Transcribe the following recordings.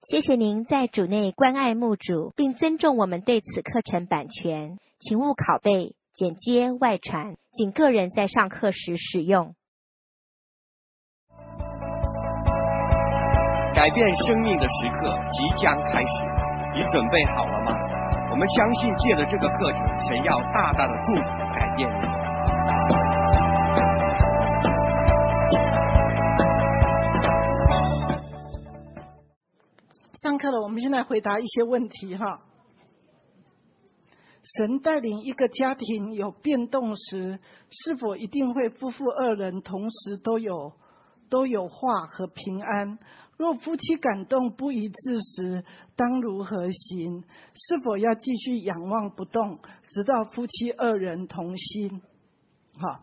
谢谢您在主内关爱牧主，并尊重我们对此课程版权，请勿拷贝、剪接、外传，仅个人在上课时使用。 改变生命的时刻即将开始，你准备好了吗？我们相信借着这个课程，神要大大的祝福改变你。 上课了，我们现在回答一些问题哈。神带领一个家庭有变动时，是否一定会夫妇二人同时都有话和平安？若夫妻感动不一致时，当如何行？是否要继续仰望不动，直到夫妻二人同心？好，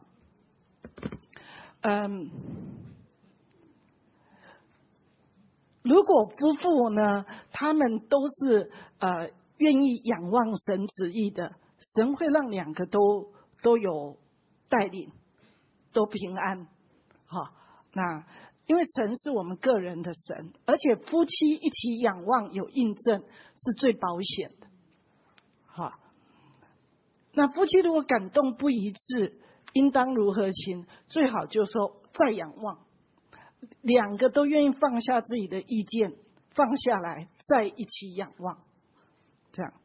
如果夫妇呢，他们都是愿意仰望神旨意的，神会让两个都有带领，都平安。好，那因为神是我们个人的神，而且夫妻一起仰望有印证是最保险的。好，那夫妻如果感动不一致，应当如何行？最好就是说再仰望。两个都愿意放下自己的意见，放下来，再一起仰望，这样，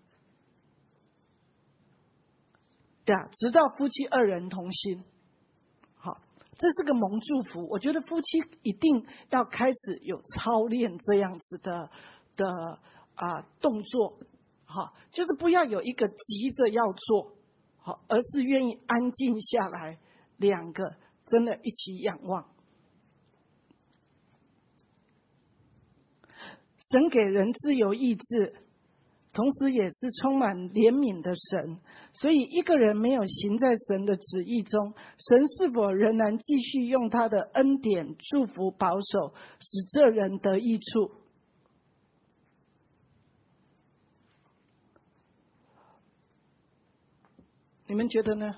对啊，直到夫妻二人同心。好，这是个蒙祝福。我觉得夫妻一定要开始有操练这样子的动作，好，就是不要有一个急着要做，好，而是愿意安静下来，两个真的一起仰望。神给人自由意志，同时也是充满怜悯的神，所以一个人没有行在神的旨意中，神是否仍然继续用他的恩典祝福保守，使这人得益处？你们觉得呢？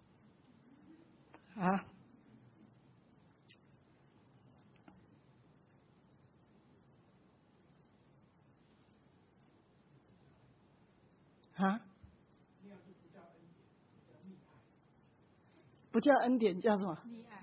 不叫恩典，叫什么？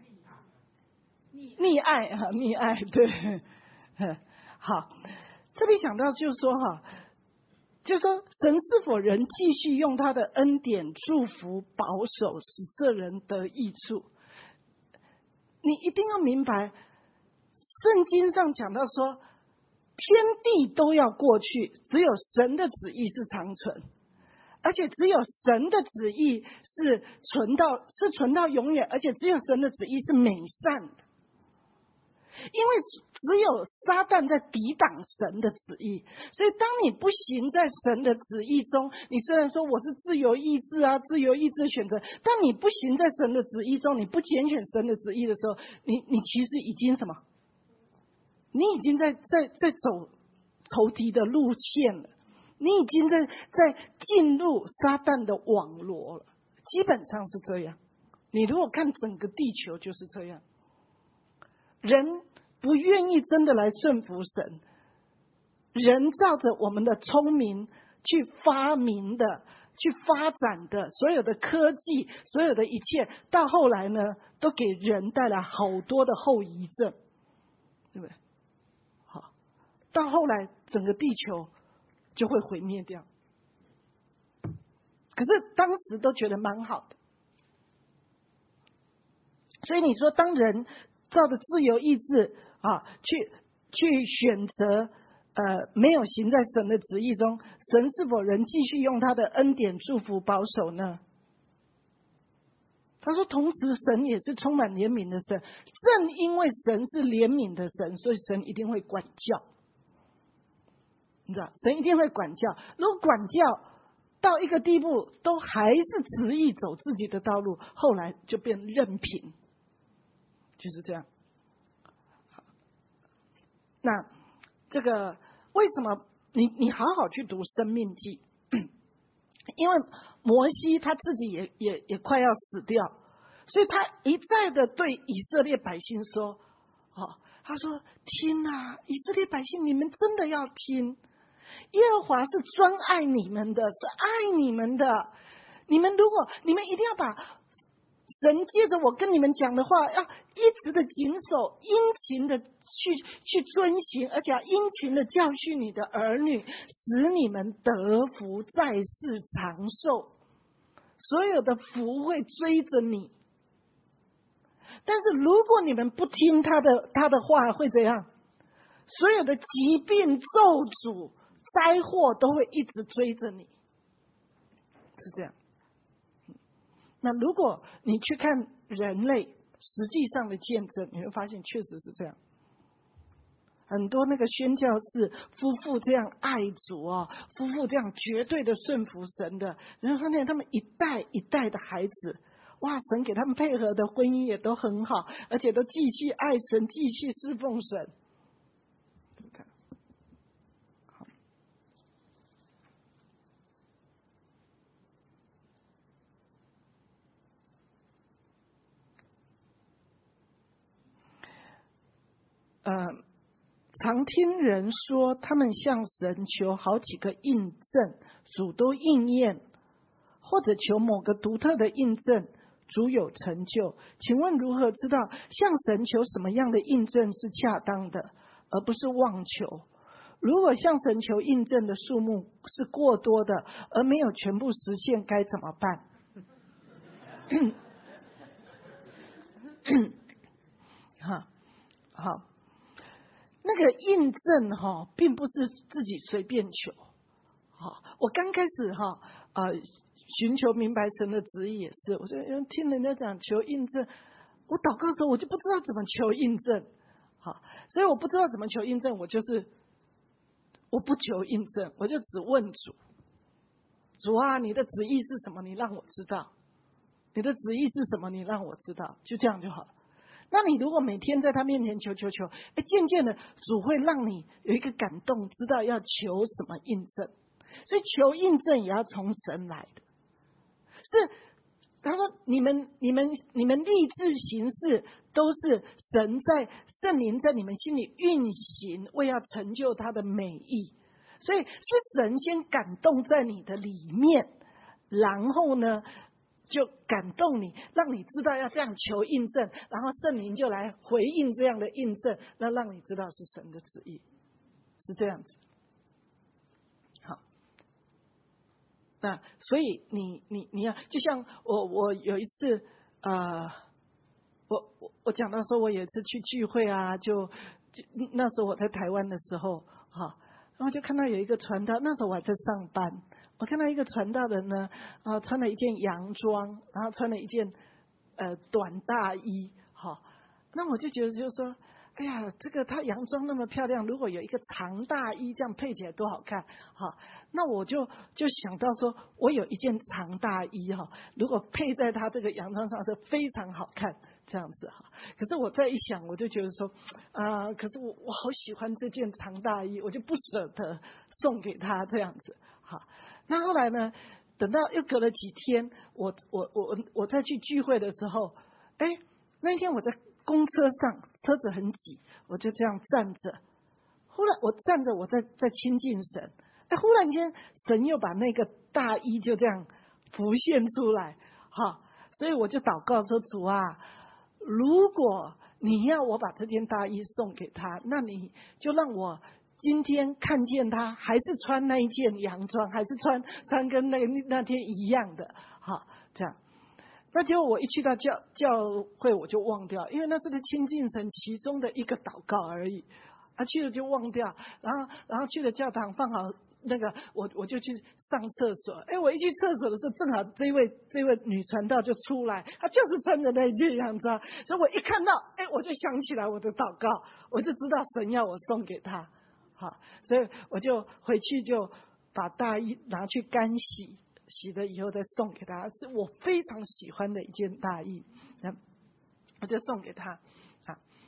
溺爱，对。好，这里讲到就是说就是说神是否仍继续用他的恩典祝福保守，使这人得益处？你一定要明白，圣经上讲到说，天地都要过去，只有神的旨意是长存。而且只有神的旨意是存到永远，而且只有神的旨意是美善的。因为只有撒旦在抵挡神的旨意，所以当你不行在神的旨意中，你虽然说我是自由意志自由意志的选择，当你不行在神的旨意中，你不拣选神的旨意的时候，你其实已经什么？你已经在走仇敌的路线了。你已经在进入撒旦的网罗了，基本上是这样。你如果看整个地球就是这样，人不愿意真的来顺服神，人照着我们的聪明去发明的、去发展的所有的科技，所有的一切，到后来呢，都给人带来好多的后遗症，对不对？好，到后来整个地球就会毁灭掉。可是当时都觉得蛮好的，所以你说当人照着自由意志去选择没有行在神的旨意中，神是否仍继续用他的恩典祝福保守呢？他说同时神也是充满怜悯的神，正因为神是怜悯的神，所以神一定会管教。你知道，神一定会管教。如果管教到一个地步，都还是执意走自己的道路，后来就变任凭，就是这样。那这个为什么你好好去读《生命记》，因为摩西他自己也快要死掉，所以他一再的对以色列百姓说： 他说：“听啊，以色列百姓，你们真的要听，耶和华是专爱你们的，是爱你们的。你们一定要把神借着我跟你们讲的话，要一直的谨守，殷勤的去遵行，而且要殷勤的教训你的儿女，使你们得福，在世长寿。所有的福会追着你。但是如果你们不听他的话，会怎样？所有的疾病、咒诅、灾祸都会一直追着你，是这样。那如果你去看人类实际上的见证，你会发现确实是这样。很多那个宣教士夫妇这样爱主夫妇这样绝对的顺服神的，然后发现他们一代一代的孩子，哇，神给他们配合的婚姻也都很好，而且都继续爱神，继续侍奉神。常听人说他们向神求好几个印证，主都应验，或者求某个独特的印证，主有成就。请问如何知道向神求什么样的印证是恰当的，而不是妄求？如果向神求印证的数目是过多的，而没有全部实现，该怎么办？好，那个印证并不是自己随便求。我刚开始寻求明白神的旨意也是，我就听人家讲求印证，我祷告的时候我就不知道怎么求印证。所以我不知道怎么求印证，我不求印证，我就只问主：主啊，你的旨意是什么？你让我知道。你的旨意是什么？你让我知道，就这样就好了。那你如果每天在他面前求，渐渐的主会让你有一个感动，知道要求什么印证。所以求印证也要从神来的。是他说你们立志行事，都是圣灵在你们心里运行，为要成就他的美意。所以是神先感动在你的里面，然后呢就感动你，让你知道要这样求印证，然后圣灵就来回应这样的印证，那让你知道是神的旨意，是这样子。好，那所以你要就像我有一次我讲到说我有一次去聚会就那时候我在台湾的时候然后就看到有一个传道，那时候我还在上班，我看到一个传道人呢穿了一件洋装，然后穿了一件短大衣那我就觉得就是说，哎呀，这个他洋装那么漂亮，如果有一个长大衣这样配起来多好看那我就想到说，我有一件长大衣如果配在他这个洋装上是非常好看这样子可是我再一想，我就觉得说可是我好喜欢这件长大衣，我就不舍得送给他这样子那后来呢，等到又隔了几天，我再去聚会的时候，那一天我在公车上，车子很挤，我就这样站着。忽然我站着，我在亲近神。忽然间，神又把那个大衣就这样浮现出来，所以我就祷告说：主啊，如果你要我把这件大衣送给他，那你就让我今天看见他还是穿那一件洋装，还是穿跟那天一样的，这样。那结果我一去到教会，我就忘掉，因为那是个亲近神其中的一个祷告而已，去了就忘掉，然后去了教堂放好那个，我就去上厕所，我一去厕所的时候，正好这位女传道就出来，她就是穿着那一件洋装，所以我一看到，我就想起来我的祷告，我就知道神要我送给她，所以我就回去就把大衣拿去干洗。洗了以后再送给他，是我非常喜欢的一件大衣，我就送给他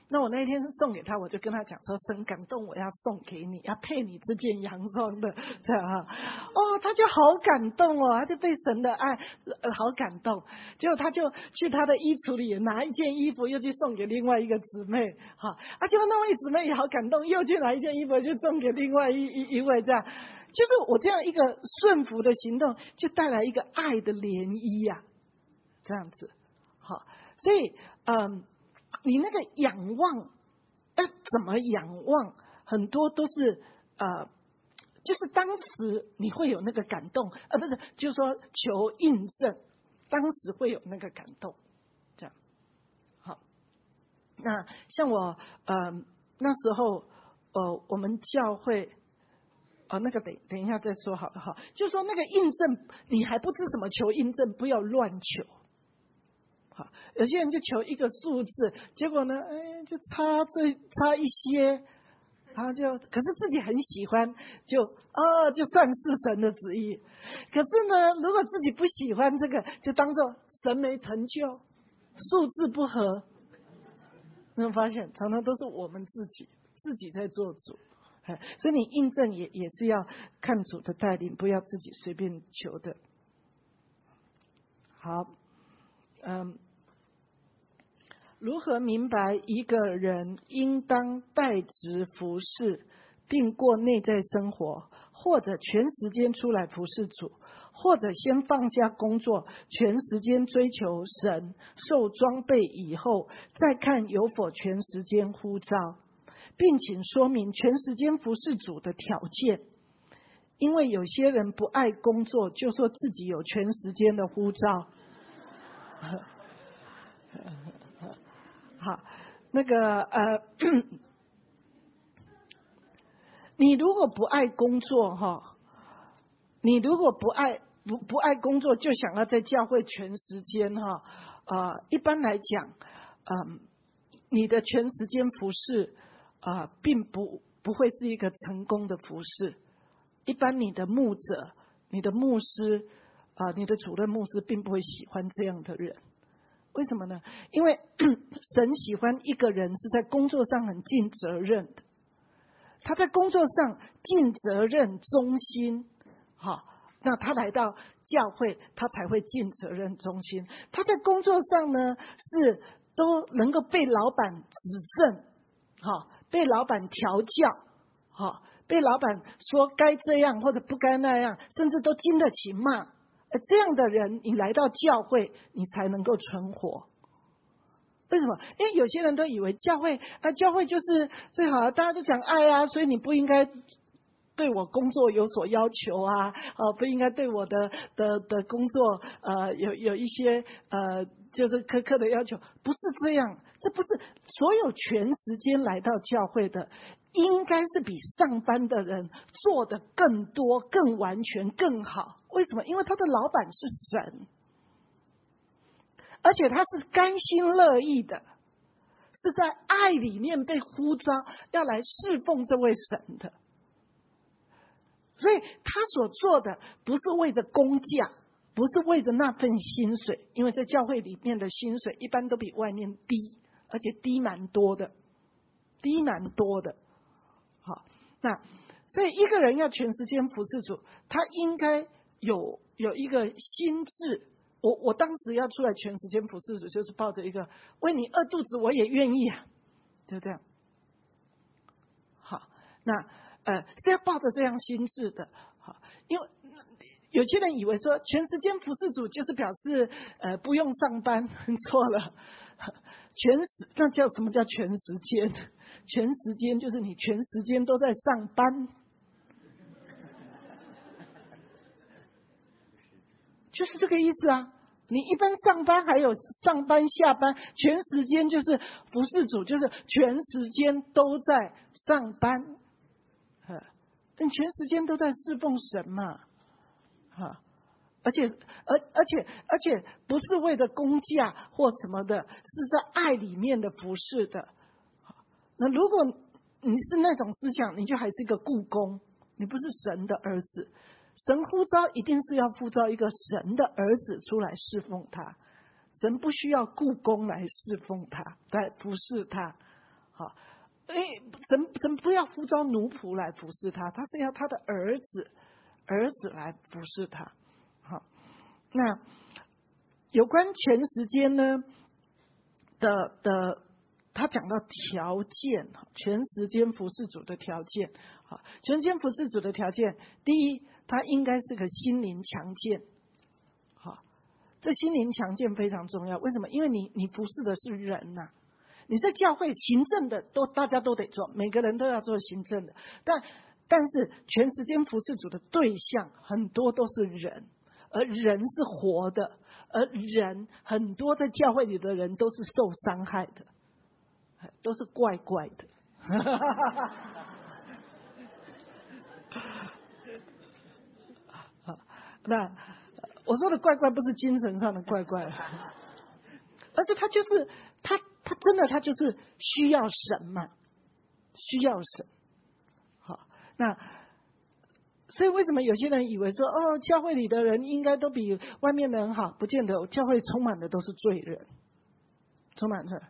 那我那一天送给他，我就跟他讲说，神感动我要送给你，要配你这件洋装的，这样啊。哦，他就好感动哦，他就被神的爱好感动。结果他就去他的衣橱里拿一件衣服，又去送给另外一个姊妹，结果那位姊妹也好感动，又去拿一件衣服就送给另外一位，这样。就是我这样一个顺服的行动，就带来一个爱的涟漪呀，这样子。好，所以你那个仰望，怎么仰望？很多都是就是当时你会有那个感动，不是，就是说求印证，当时会有那个感动，这样。好，那像我那时候我们教会。那个等一下再说好了哈。就说那个印证，你还不知怎么求印证，不要乱求。好，有些人就求一个数字，结果呢，就差一些，然后可是自己很喜欢，就算是神的旨意。可是呢，如果自己不喜欢这个，就当做神没成就，数字不合。你有发现，常常都是我们自己在做主。所以你印证也是要看主的带领，不要自己随便求的。好，如何明白一个人应当代职服侍，并过内在生活，或者全时间出来服侍主，或者先放下工作，全时间追求神，受装备以后，再看有否全时间呼召？并请说明全时间服侍主的条件，因为有些人不爱工作，就说自己有全时间的呼召。好，那个你如果不爱工作你如果不爱工作，就想要在教会全时间一般来讲你的全时间服侍并不会是一个成功的服侍。一般你的牧者、你的牧师你的主任牧师并不会喜欢这样的人。为什么呢？因为神喜欢一个人是在工作上很尽责任的，他在工作上尽责任、忠心，那他来到教会，他才会尽责任、忠心。他在工作上呢，是都能够被老板指正，被老板调教，被老板说该这样或者不该那样，甚至都经得起骂。这样的人，你来到教会，你才能够存活。为什么？因为有些人都以为教会就是最好，大家就讲爱啊，所以你不应该对我工作有所要求啊，不应该对我的工作有一些就是苛刻的要求。不是这样，这不是所有全时间来到教会的，应该是比上班的人做的更多、更完全、更好。为什么？因为他的老板是神，而且他是甘心乐意的，是在爱里面被呼召要来侍奉这位神的。所以他所做的不是为着工价，不是为着那份薪水，因为在教会里面的薪水一般都比外面低，而且低蛮多的。好，那所以一个人要全时间服侍主，他应该有一个心智。我当时要出来全时间服侍主，就是抱着一个为你饿肚子我也愿意啊，就这样。好，那是要抱着这样心智的。好，因为有些人以为说全时间服侍主就是表示不用上班，错了。那叫什么叫全时间？全时间就是你全时间都在上班，就是这个意思啊。你一般上班还有上班下班，全时间就是服侍主，就是全时间都在上班，你全时间都在侍奉神嘛，而且不是为了工价或什么的，是在爱里面的服侍的。那如果你是那种思想，你就还是一个雇工，你不是神的儿子。神呼召一定是要呼召一个神的儿子出来侍奉他，神不需要雇工来侍奉他，来服侍他。 好，神不要呼召奴仆来服侍他，他是要他的儿子来服侍他。好，那有关全时间呢的他讲到条件，全时间服侍主的条件。好，全时间服侍主的条件，第一，他应该是个心灵强健。好，这心灵强健非常重要。为什么？因为你服侍的是人呐，你在教会行政的大家都得做，每个人都要做行政的，但是全时间服侍主的对象很多都是人，而人是活的，而人很多在教会里的人都是受伤害的，都是怪怪的。那我说的怪怪不是精神上的怪怪，而且他就是他真的他就是需要神嘛，需要神。好，那所以为什么有些人以为说教会里的人应该都比外面的人好？不见得，教会充满的都是罪人，充满了。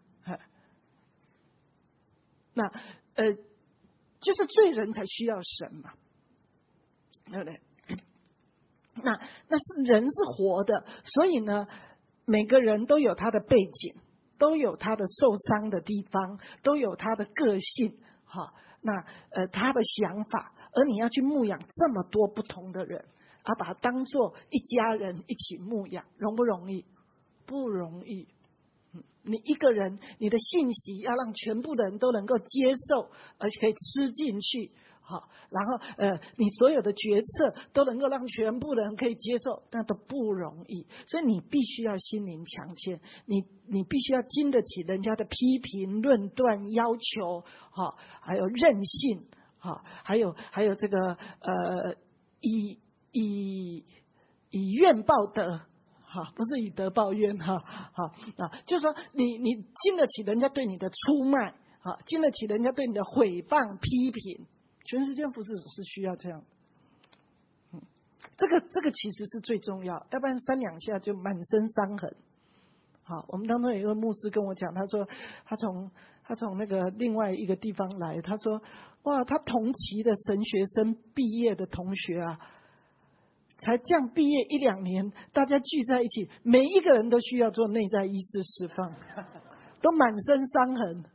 那就是罪人才需要神嘛，对不对？那是人是活的，所以呢，每个人都有他的背景，都有他的受伤的地方，都有他的个性，好，那他的想法，而你要去牧养这么多不同的人，把他当作一家人一起牧养，容不容易？不容易。你一个人，你的信息要让全部的人都能够接受，而且可以吃进去。好，然后你所有的决策都能够让全部人可以接受，那都不容易。所以你必须要心灵强健，你必须要经得起人家的批评、论断、要求，好，还有韧性，好，还有这个以怨报德。好，不是以德报怨哈，好就是说你经得起人家对你的出卖，好，经得起人家对你的毁谤批评，全时间服侍是需要这样。这个其实是最重要，要不然3两下就满身伤痕。好，我们当中有一个牧师跟我讲，他说他从那个另外一个地方来，他说哇，他同期的神学生毕业的同学啊。才这样毕业1、2年，大家聚在一起，每一个人都需要做内在医治释放，都满身伤痕，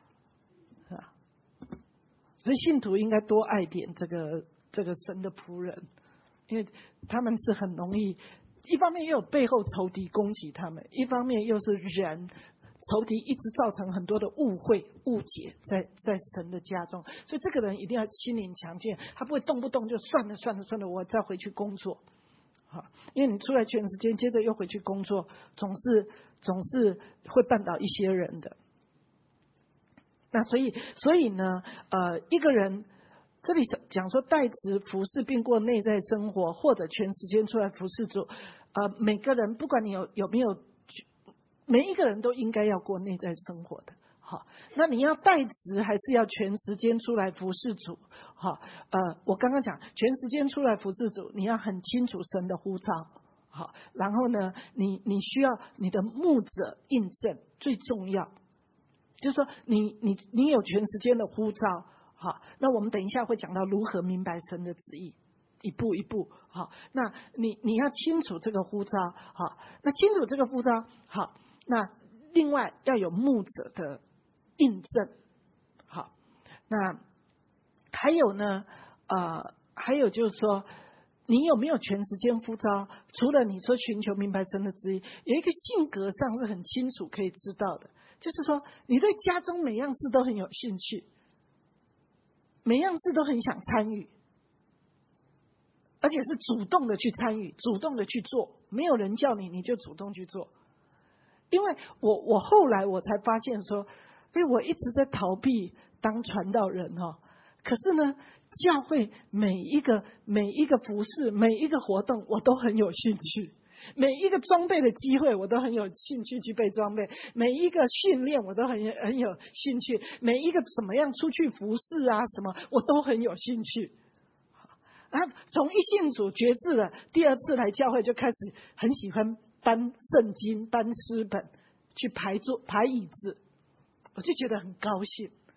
所以信徒应该多爱点这个神的仆人，因为他们是很容易，一方面又有背后仇敌攻击他们，一方面又是人。仇敌一直造成很多的误会、误解在神的家中，所以这个人一定要心灵强健，他不会动不动就算了，我再回去工作。好，因为你出来全时间，接着又回去工作，总是会绊倒一些人的。那所以呢，一个人这里讲说代职服侍并过内在生活，或者全时间出来服侍主，每个人不管你有没有。每一个人都应该要过内在生活的，好，那你要代职还是要全时间出来服侍主？好，我刚刚讲全时间出来服侍主，你要很清楚神的呼召，好，然后呢，你需要你的牧者印证，最重要，就是说你有全时间的呼召，好，那我们等一下会讲到如何明白神的旨意。一步一步，好，那你要清楚这个呼召，好，那清楚这个呼召，好，那另外要有牧者的印证，好，那还有呢，还有就是说，你有没有全时间呼召？除了你说寻求明白神的旨意，有一个性格上是很清楚可以知道的，就是说你对家中每样事都很有兴趣，每样事都很想参与。而且是主动的去参与，主动的去做，没有人叫你就主动去做。因为我后来我才发现说，我一直在逃避当传道人可是呢，教会每一个服事，每一个活动我都很有兴趣，每一个装备的机会我都很有兴趣去备装备，每一个训练我都很有兴趣，每一个怎么样出去服事啊什么我都很有兴趣。从一信主决志了，第2次来教会就开始很喜欢搬圣经、搬诗本，去排椅子，我就觉得很高兴。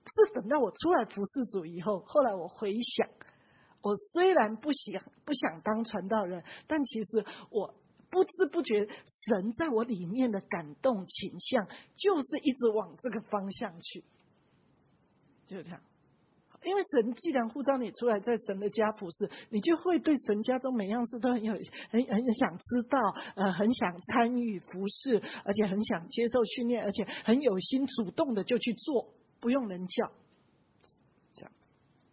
是等到我出来服侍主以后，后来我回想，我虽然不想当传道人，但其实我不知不觉神在我里面的感动倾向，就是一直往这个方向去，就这样。因为神既然呼召你出来在神的家服侍，你就会对神家中每样事都很想知道，很想参与服侍，而且很想接受训练，而且很有心主动的就去做，不用人叫。这样，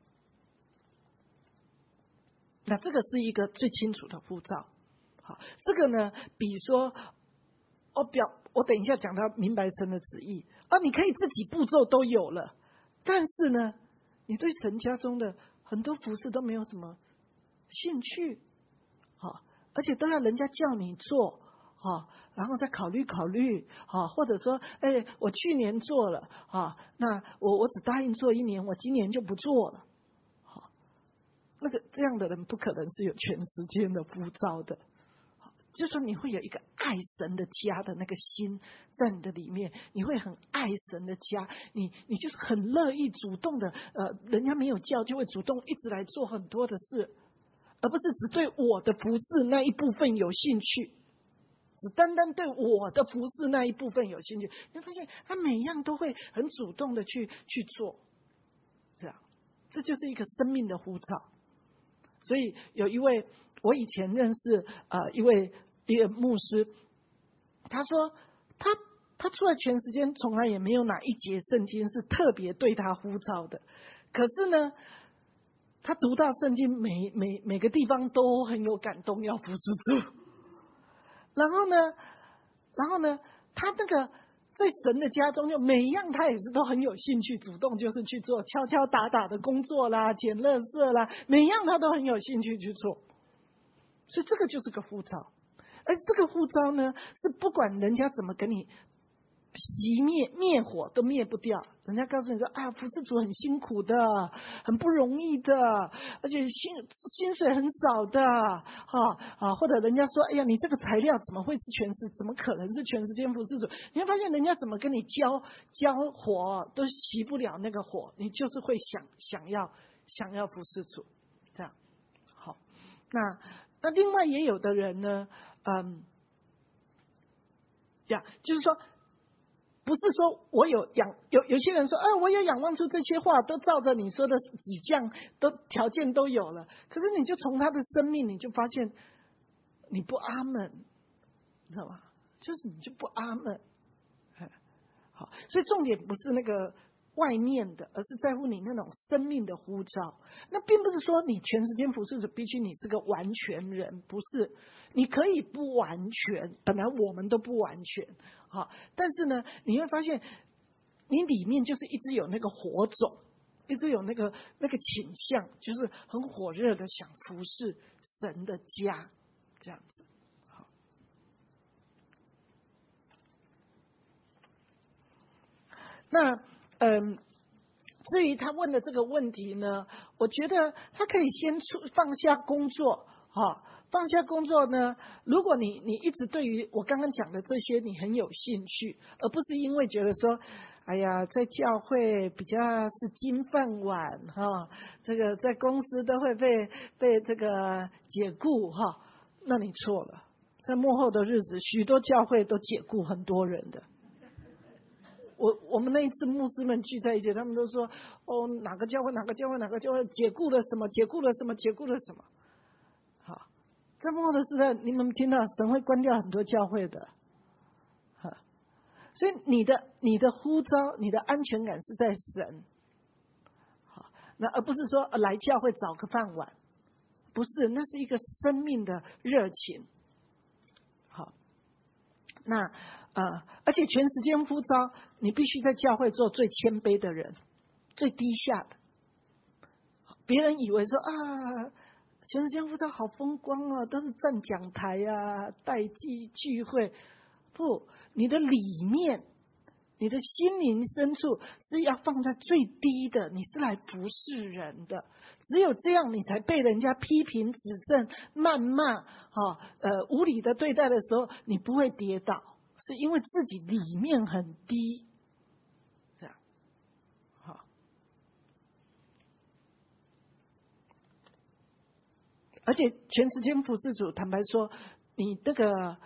那这个是一个最清楚的呼召。好，这个呢，比说我等一下讲到明白神的旨意，你可以自己步骤都有了，但是呢，你对神家中的很多服事都没有什么兴趣，而且都要人家叫你做，然后再考虑，或者说，我去年做了，那我只答应做1年，我今年就不做了，那个这样的人不可能是有全时间的呼召的。就是说你会有一个爱神的家的那个心在你的里面，你会很爱神的家，你就是很乐意主动的，人家没有叫就会主动一直来做很多的事，而不是只对我的服事那一部分有兴趣，只单单对我的服事那一部分有兴趣，你会发现他每样都会很主动的去做，这样，这就是一个生命的呼召。所以有一位我以前认识一个牧师，他说他出来全时间从来也没有哪一节圣经是特别对他呼召的，可是呢，他读到圣经每个地方都很有感动，要服侍主。然后呢，他那个在神的家中，就每一样他也是都很有兴趣，主动就是去做敲敲打打的工作啦，捡垃圾啦，每一样他都很有兴趣去做。所以这个就是个呼召，而这个呼召呢，是不管人家怎么给你熄灭火都灭不掉。人家告诉你说服侍主很辛苦的，很不容易的，而且薪水很少的，或者人家说，哎呀，你这个材料怎么可能是全时间服侍主？你会发现人家怎么跟你浇火都熄不了那个火，你就是会想要服侍主，这样。好，那另外也有的人呢，就是说，不是说我有些人说，我有仰望出这些话，都照着你说的几项，都条件都有了，可是你就从他的生命，你就发现你不阿们，你知道吗？就是你就不阿们。好，所以重点不是那个外面的，而是在乎你那种生命的呼召。那并不是说你全时间服侍者必须你是个完全人，不是，你可以不完全，本来我们都不完全，但是呢，你会发现你里面就是一直有那个火种，一直有那个倾向，就是很火热的想服侍神的家，这样子。好，那至于他问的这个问题呢，我觉得他可以先放下工作，放下工作呢，如果你一直对于我刚刚讲的这些你很有兴趣，而不是因为觉得说，哎呀，在教会比较是金饭碗这个在公司都会被这个解雇那你错了。在末后的日子，许多教会都解雇很多人的。我们那一次牧师们聚在一起，他们都说，哪个教会解雇了什么，好，在末后的时代，你们听到神会关掉很多教会的，所以你的呼召，你的安全感是在神，好，那而不是说来教会找个饭碗，不是，那是一个生命的热情。好，那而且全时间呼召，你必须在教会做最谦卑的人，最低下的。别人以为说全时间呼召好风光啊，都是站讲台啊，带聚会。不，你的里面，你的心灵深处是要放在最低的，你是来服侍人的。只有这样，你才被人家批评、指正、谩骂，无理的对待的时候，你不会跌倒。是因为自己里面很低，这样，好， 而且全时间服侍主，坦白说，你这个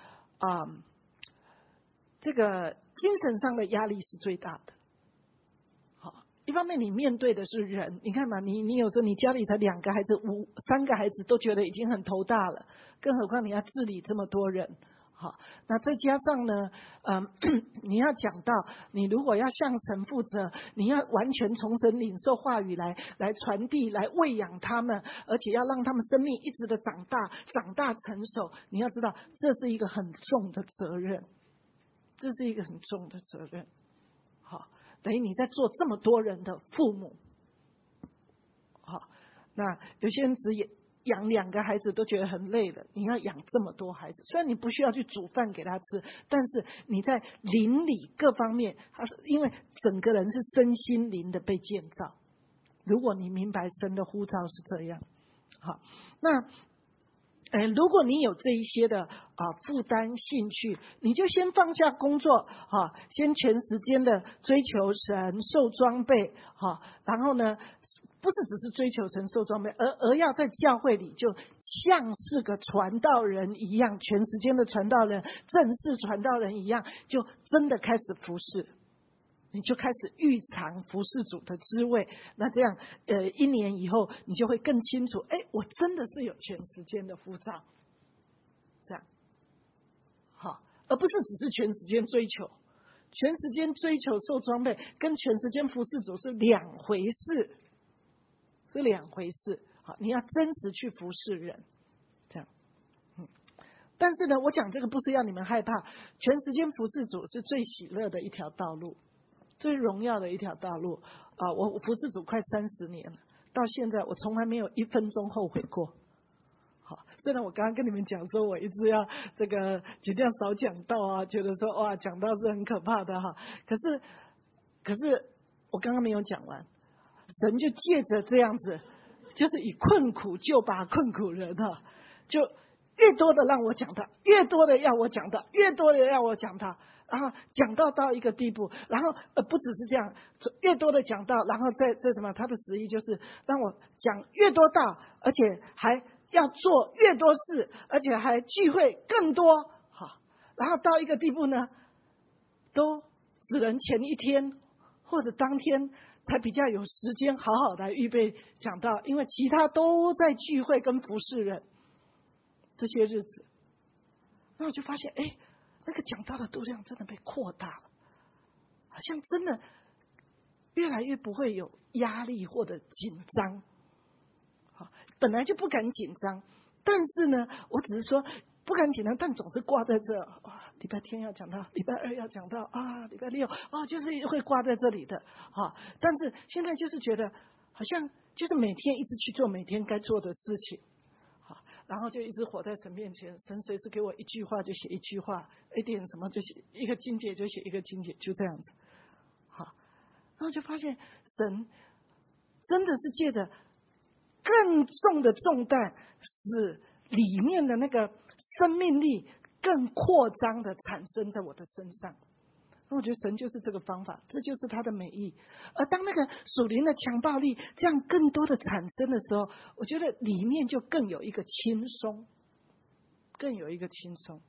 这个精神上的压力是最大的。好，一方面你面对的是人，你看嘛，你有时候你家里才2个孩子、3个孩子都觉得已经很头大了，更何况你要治理这么多人。好，那再加上呢，你要讲到，你如果要向神负责，你要完全从神领受话语来传递、来喂养他们，而且要让他们生命一直的长大成熟。你要知道，这是一个很重的责任，这是一个很重的责任。好，等于你在做这么多人的父母。好，那有些人只养2个孩子都觉得很累了，你要养这么多孩子，虽然你不需要去煮饭给他吃，但是你在邻里各方面，因为整个人是身心灵的被建造。如果你明白神的呼召是这样，好，那如果你有这一些的负担兴趣，你就先放下工作，先全时间的追求神，受装备，然后呢，不是只是追求神受装备，而要在教会里就像是个传道人一样，全时间的传道人，正式传道人一样，就真的开始服侍。你就开始预尝服侍主的滋味，那这样1年以后，你就会更清楚，我真的是有全时间的呼召，这样，好，而不是只是全时间追求，全时间追求受装备，跟全时间服侍主是2回事，是2回事。好，你要真实去服侍人，这样，但是呢，我讲这个不是要你们害怕，全时间服侍主是最喜乐的一条道路。最荣耀的一条道路我服侍主快30年了，到现在我从来没有1分钟后悔过。好，虽然我刚刚跟你们讲说，我一直要这个尽量少讲道觉得说哇讲道是很可怕的可是我刚刚没有讲完，神就借着这样子，就是以困苦救拔困苦人就越多的让我讲道，越多的要我讲道，越多的要我讲道。然后讲到一个地步，然后不只是这样，越多的讲道，然后再什么，他的旨意就是让我讲越多道，而且还要做越多事，而且还聚会更多。好，然后到一个地步呢，都只能前一天或者当天才比较有时间好好的预备讲道，因为其他都在聚会跟服侍人这些日子。那我就发现那个讲道的度量真的被扩大了，好像真的越来越不会有压力或者紧张。本来就不敢紧张，但是呢，我只是说不敢紧张，但总是挂在这。礼拜天要讲到，礼拜2要讲到礼拜6就是会挂在这里的但是现在就是觉得好像就是每天一直去做每天该做的事情。然后就一直活在神面前，神随时给我一句话就写一句话，一点什么就写一个经节就写一个经节，就这样子。好，然后就发现神真的是借着更重的重担，使里面的那个生命力更扩张的产生在我的身上。我觉得神就是这个方法，这就是他的美意。而当那个属灵的强暴力这样更多的产生的时候，我觉得里面就更有一个轻松，更有一个轻松。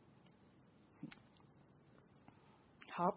好，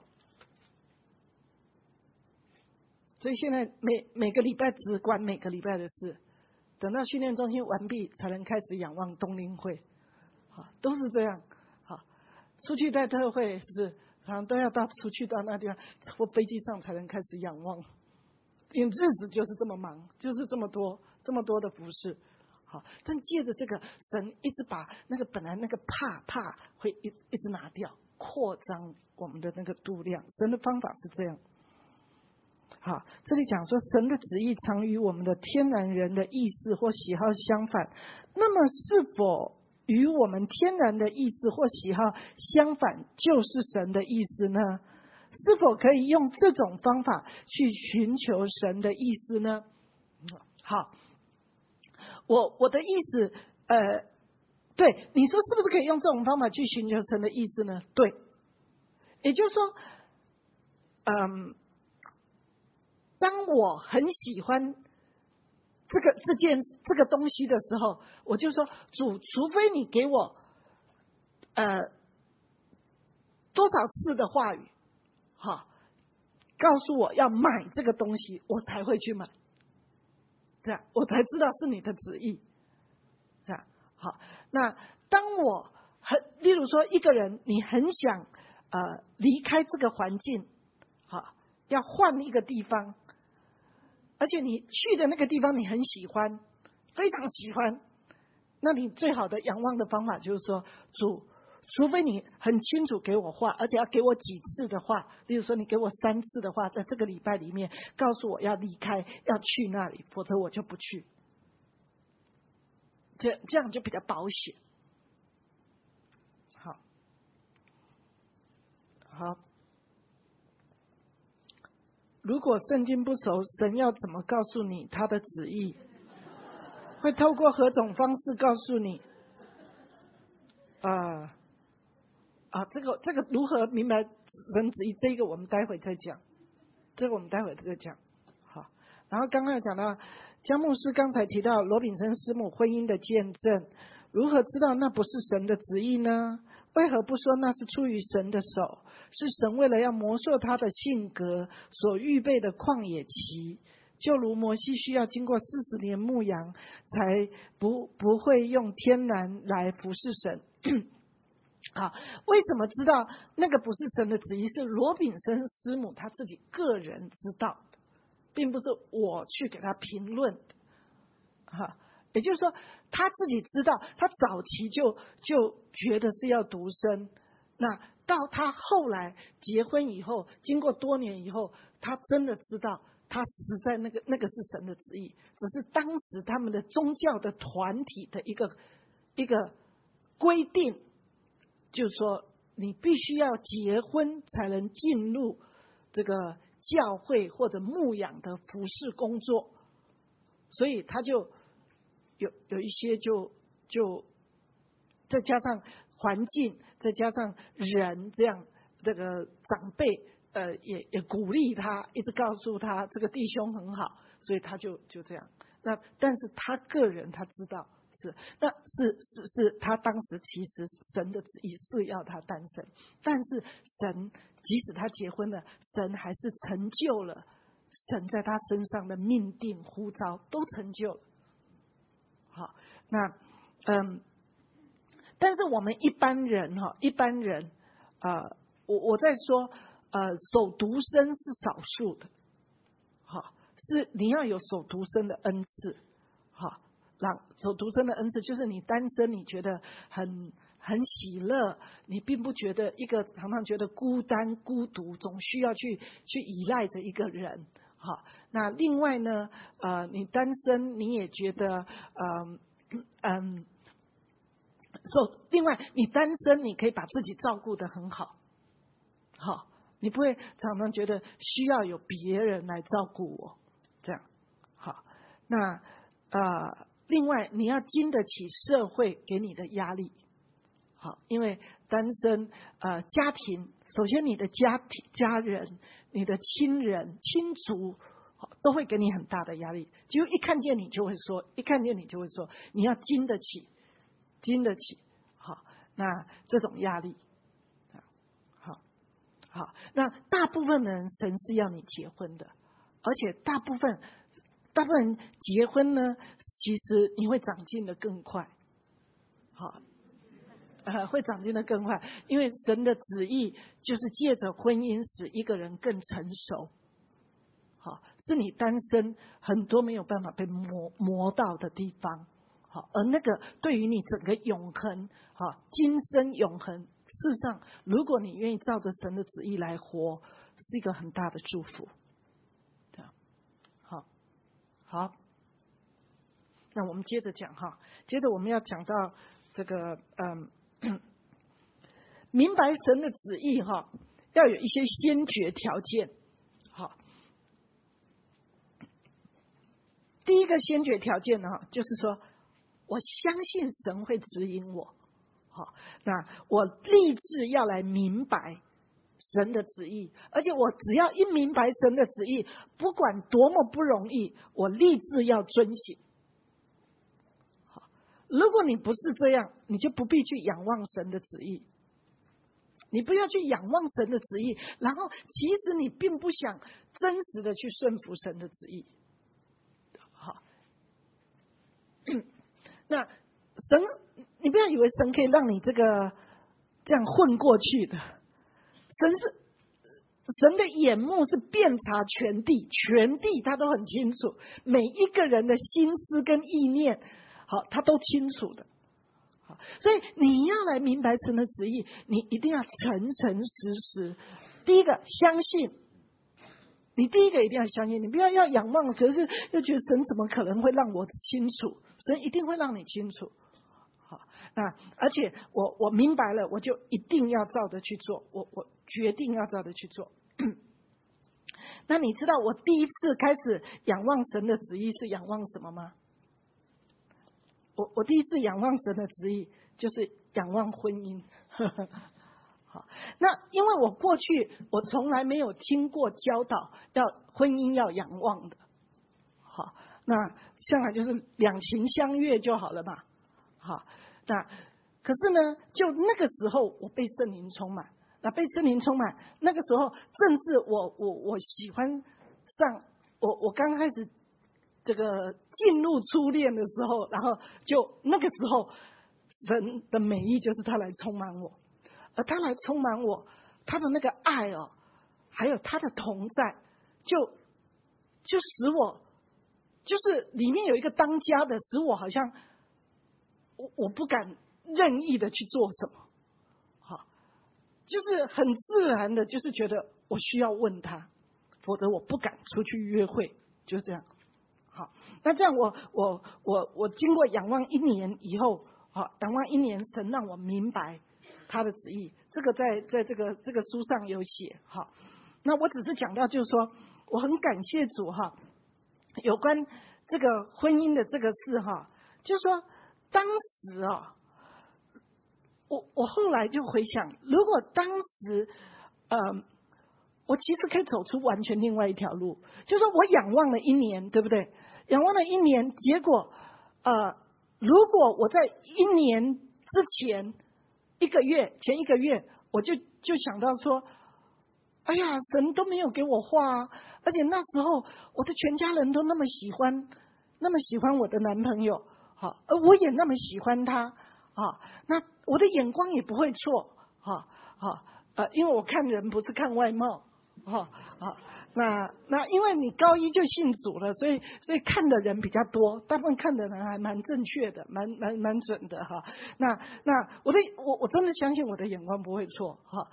所以现在每个礼拜只管每个礼拜的事，等到训练中心完毕才能开始仰望冬令会，都是这样。好，出去带特会是常常都要出去到那地方，坐飞机上才能开始仰望，因为日子就是这么忙，就是这么多的服事。好，但借着这个，神一直把那个本来那个怕会一直拿掉，扩张我们的那个度量。神的方法是这样。好，这里讲说神的旨意常与我们的天然人的意思或喜好相反，那么是否与我们天然的意思或喜好相反就是神的意思呢？是否可以用这种方法去寻求神的意思呢？好，我的意思对，你说是不是可以用这种方法去寻求神的意思呢？对，也就是说当我很喜欢这个东西的时候，我就说主，除非你给我多少次的话语，好，告诉我要买这个东西，我才会去买，这样我才知道是你的旨意，这样好。那当我例如说一个人你很想离开这个环境，好，要换一个地方，而且你去的那个地方你很喜欢，非常喜欢，那你最好的仰望的方法就是说，主，除非你很清楚给我话，而且要给我几次的话，例如说你给我3次的话，在这个礼拜里面告诉我要离开，要去那里，否则我就不去。这样就比较保险。好，如果圣经不熟，神要怎么告诉你他的旨意？会透过何种方式告诉你？这个如何明白神旨意？这个我们待会再讲。好，然后刚刚有讲到江牧师刚才提到罗炳生师母婚姻的见证，如何知道那不是神的旨意呢？为何不说那是出于神的手？是神为了要磨塑他的性格所预备的旷野期，就如摩西需要经过40年牧羊，才不会用天然来服侍神。好，为什么知道那个不是神的旨意？是罗炳生师母他自己个人知道的，并不是我去给他评论的。也就是说他自己知道，他早期就觉得是要独身，那到他后来结婚以后，经过多年以后，他真的知道他实在那个是神的旨意，只是当时他们的宗教的团体的一个规定，就是说你必须要结婚才能进入这个教会或者牧养的服事工作，所以他就有一些就再加上环境，再加上人这样，这个长辈也鼓励他，一直告诉他这个弟兄很好，所以他就这样。那但是他个人他知道是他当时其实神的旨意是要他单身，但是神即使他结婚了，神还是成就了神在他身上的命定呼召都成就了。好，那但是我们一般人我在说守独身是少数的，好，是你要有守独身的恩赐，好，守独身的恩赐就是你单身你觉得很喜乐，你并不觉得常常觉得孤单孤独，总需要去依赖着一个人。好，那另外呢你单身你也觉得另外你单身你可以把自己照顾得很好，好，你不会常常觉得需要有别人来照顾我，这样好。那另外你要经得起社会给你的压力，好，因为单身家庭，首先你的家人、你的亲人、亲族都会给你很大的压力，就一看见你就会说，你要经得起，好，那这种压力，好，那大部分人神是要你结婚的，而且大部分人结婚呢，其实你会长进的更快，好。会长进的更快，因为神的旨意就是借着婚姻使一个人更成熟。好，是你单身很多没有办法被磨到的地方。好，而那个对于你整个永恒，今生永恒，事实上，如果你愿意照着神的旨意来活，是一个很大的祝福。好，那我们接着讲接着我们要讲到这个明白神的旨意要有一些先决条件。好，第一个先决条件呢，就是说我相信神会指引我。好，那我立志要来明白神的旨意，而且我只要一明白神的旨意，不管多么不容易，我立志要遵行。好，如果你不是这样，你就不必去仰望神的旨意。你不要去仰望神的旨意，然后其实你并不想真实的去顺服神的旨意。好，那神，你不要以为神可以让你这样混过去的。神的眼目是遍察全地，全地他都很清楚，每一个人的心思跟意念，好，他都清楚的。好，所以你要来明白神的旨意，你一定要诚诚实实。第一个，相信。你第一个一定要相信，你不要仰望，可是又觉得神怎么可能会让我清楚？神一定会让你清楚。好，那而且我明白了，我就一定要照着去做，我决定要照着去做。那你知道我第一次开始仰望神的旨意是仰望什么吗？我第一次仰望神的旨意就是仰望婚姻。好，那因为我过去我从来没有听过教导要婚姻要仰望的。好，那向来就是两情相悦就好了嘛。好，那可是呢，就那个时候我被圣灵充满，那被圣灵充满，那个时候正是我喜欢上我刚开始这个进入初恋的时候，然后就那个时候神的美意就是他来充满我，而他来充满我，他的那个爱哦，还有他的同在，就使我就是里面有一个当家的，使我好像我不敢任意的去做什么。好，就是很自然的，就是觉得我需要问他，否则我不敢出去约会，就这样。好，那这样我经过仰望1年以后，好，仰望1年，神让我明白他的旨意，这个在这个书上有写。好，那我只是讲到就是说，我很感谢主哈，有关这个婚姻的这个事哈，就是说当时啊，我后来就回想，如果当时我其实可以走出完全另外一条路，就是说我仰望了1年，对不对？仰望了1年，结果如果我在1年之前前一个月，我就想到说，哎呀，神都没有给我话啊，而且那时候我的全家人都那么喜欢我的男朋友，好，而我也那么喜欢他，啊，那我的眼光也不会错，因为我看人不是看外貌，那因为你高一就信主了，所以看的人比较多，大部分看的人还蛮正确的，蛮准的哈。那我真的相信我的眼光不会错哈。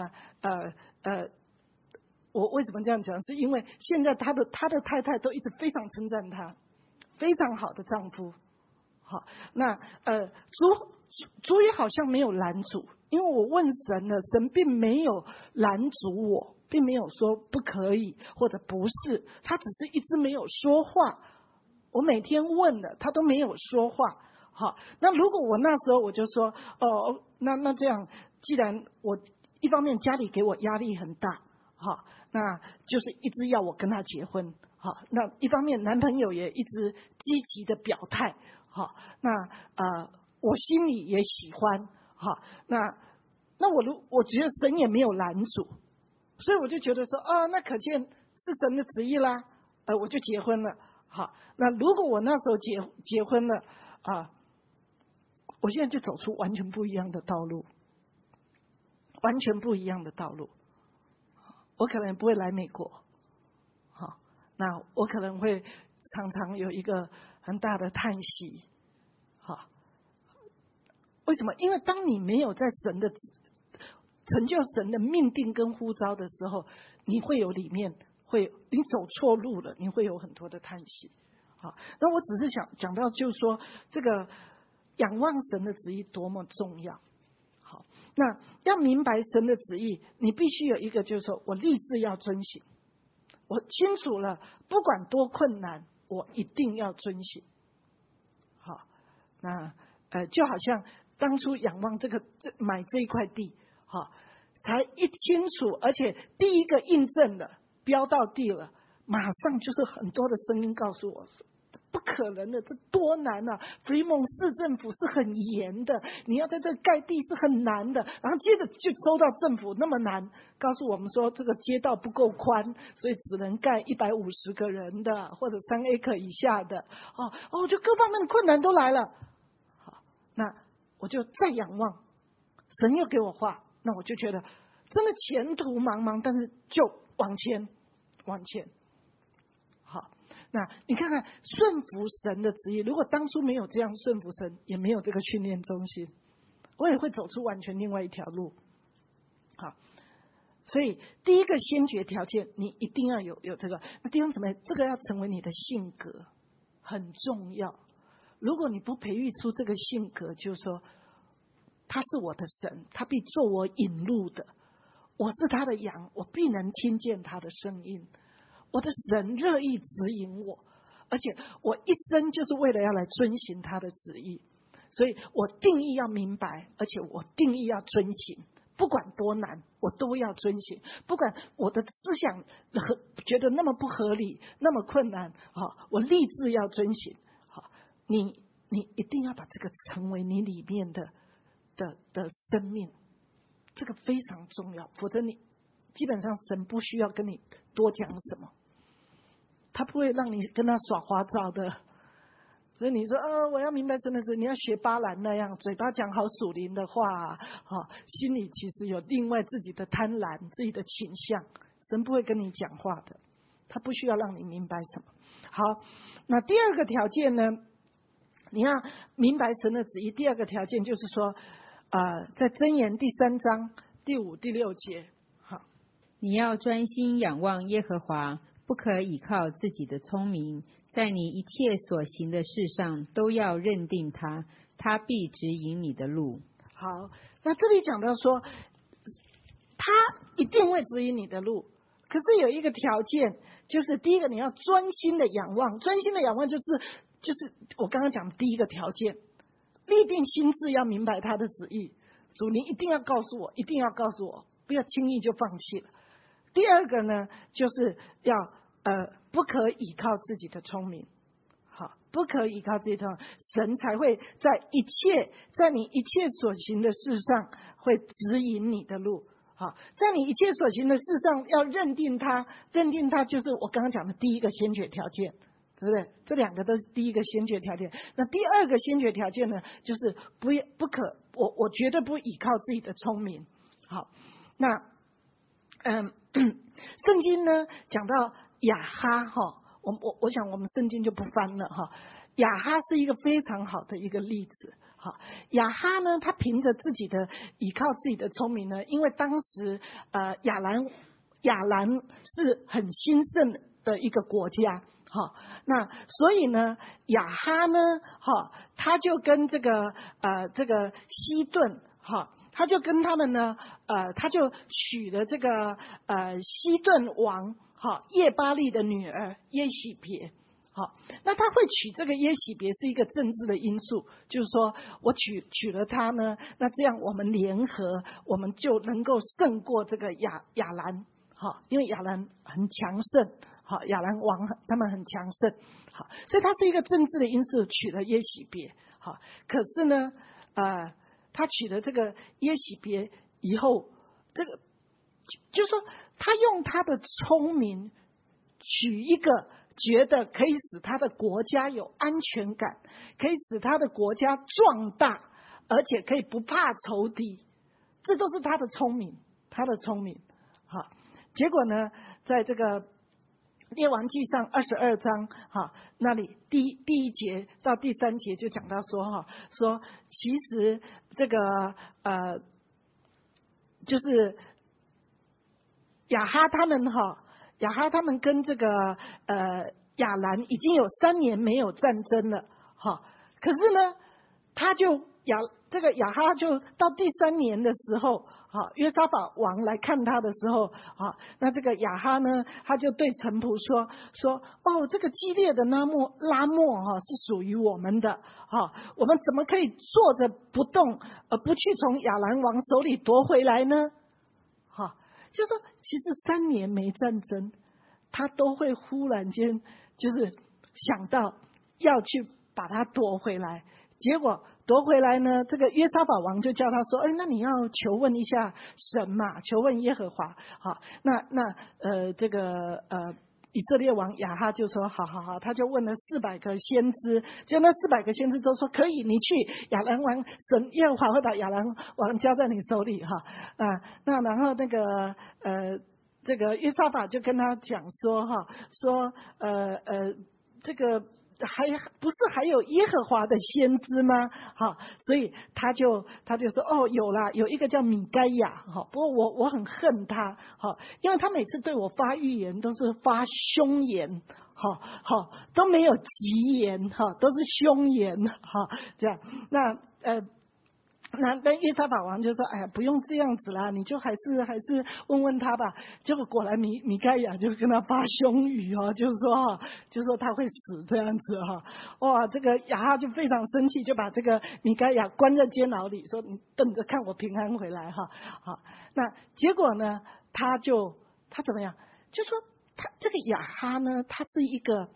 我为什么这样讲？是因为现在他的太太都一直非常称赞他，非常好的丈夫。好，那主也好像没有拦阻，因为我问神了，神并没有拦阻我，并没有说不可以或者不是，他只是一直没有说话。我每天问了，他都没有说话。好，那如果我那时候我就说，那这样，既然我一方面家里给我压力很大，好，那就是一直要我跟他结婚，好，那一方面男朋友也一直积极的表态，好，那我心里也喜欢，好，那我觉得神也没有拦阻，所以我就觉得说，那可见是神的旨意啦，我就结婚了。好，那如果我那时候结婚了我现在就走出完全不一样的道路，完全不一样的道路。我可能不会来美国，好，那我可能会常常有一个很大的叹息，好，为什么？因为当你没有在成就神的命定跟呼召的时候，你会有里面你走错路了，你会有很多的叹息。好，那我只是想讲到，就是说这个仰望神的旨意多么重要。好，那要明白神的旨意，你必须有一个，就是说我立志要遵行。我清楚了，不管多困难，我一定要遵行。好，那就好像当初仰望买这一块地，好， 才一清楚，而且第一个印证了，标到地了，马上就是很多的声音告诉我说，不可能的，这多难啊！弗里蒙市政府是很严的，你要在这盖地是很难的。然后接着就收到政府那么难，告诉我们说这个街道不够宽，所以只能盖150个人的或者3 acre 以下的。就各方面的困难都来了。好，那我就再仰望，神又给我话，那我就觉得真的前途茫茫，但是就往前。好，那你看看顺服神的旨意，如果当初没有这样顺服神，也没有这个训练中心，我也会走出完全另外一条路。好，所以第一个先决条件，你一定要有这个。那弟兄姊妹，这个要成为你的性格，很重要。如果你不培育出这个性格，就是说他是我的神，他必做我引路的，我是他的羊，我必能听见他的声音。我的神乐意指引我，而且我一生就是为了要来遵行他的旨意，所以我定义要明白，而且我定义要遵行，不管多难我都要遵行，不管我的思想觉得那么不合理那么困难，我立志要遵行。你一定要把这个成为你里面的生命，这个非常重要，否则你基本上神不需要跟你多讲什么，他不会让你跟他耍花招的。所以你说我要明白，真的是你要学巴兰那样，嘴巴讲好属灵的话，心里其实有另外自己的贪婪自己的倾向，神不会跟你讲话的，他不需要让你明白什么。好，那第二个条件呢，你要明白神的旨意，第二个条件就是说在箴言第3章第5、第6节，好， 你要专心仰望耶和华，不可倚靠自己的聪明，在你一切所行的事上都要认定他，他必指引你的路。 好，那这里讲到说他一定会指引你的路，可是有一个条件，就是第一个你要专心的仰望，专心的仰望就是我刚刚讲的第一个条件，立定心志要明白他的旨意，主你一定要告诉我，一定要告诉我，不要轻易就放弃了。第二个呢，就是要不可倚靠自己的聪明，好，不可倚靠自己的聪明，神才会在你一切所行的事上会指引你的路。好，在你一切所行的事上要认定他就是我刚刚讲的第一个先决条件，对不对？这两个都是第一个先决条件。那第二个先决条件呢，就是不可，我绝对不倚靠自己的聪明。好，那圣经呢讲到亚哈我想我们圣经就不翻了亚哈是一个非常好的一个例子。好，亚哈呢，他凭着自己的倚靠自己的聪明呢，因为当时亚兰是很兴盛的一个国家。那所以呢，亚哈呢，他就跟这个西顿，他就跟他们呢，他就娶了这个西顿王叶巴利的女儿耶喜别。好，那他会娶这个耶喜别是一个政治的因素，就是说我娶了他呢，那这样我们联合，我们就能够胜过这个亚兰，因为亚兰很强盛，亚兰王他们很强盛，所以他是一个政治的因素，娶了耶喜别。可是呢，他娶了这个耶喜别以后，这个就是说他用他的聪明娶一个觉得可以使他的国家有安全感，可以使他的国家壮大，而且可以不怕仇敌，这都是他的聪明。好，结果呢，在这个列王纪上22章那里第一节到第3节就讲到说其实这个就是亚哈他们跟这个亚兰已经有3年没有战争了，可是呢，这个亚哈就到第3年的时候，约沙法王来看他的时候，那这个亚哈呢，他就对臣仆说这个基列的拉末是属于我们的，我们怎么可以坐着不动，不去从亚兰王手里夺回来呢？ 就说其实3年没战争，他都会忽然间就是想到要去把它夺回来。结果夺回来呢，这个约沙法王就叫他说：“那你要求问一下神嘛，求问耶和华。”好，这个以色列王亚哈就说：“好，他就问了400个先知，就那400个先知都说可以，你去亚兰王，神耶和华会把亚兰王交在你手里哈那然后那个这个约沙法就跟他讲说这个。”不是还有耶和华的先知吗？好，所以他就说有啦，有一个叫米该亚哈，不过我很恨他哈，因为他每次对我发预言都是发凶言哈都没有吉言哈，都是凶言哈这样。那约沙法王就说：“哎呀，不用这样子啦，你就还是问问他吧。”结果果然米该亚就跟他发凶语就是说他会死这样子哈。哇，这个亚哈就非常生气，就把这个米该亚关在监牢里，说：“你等着看我平安回来哈。”好，那结果呢，他怎么样？就说他这个亚哈呢，他是一个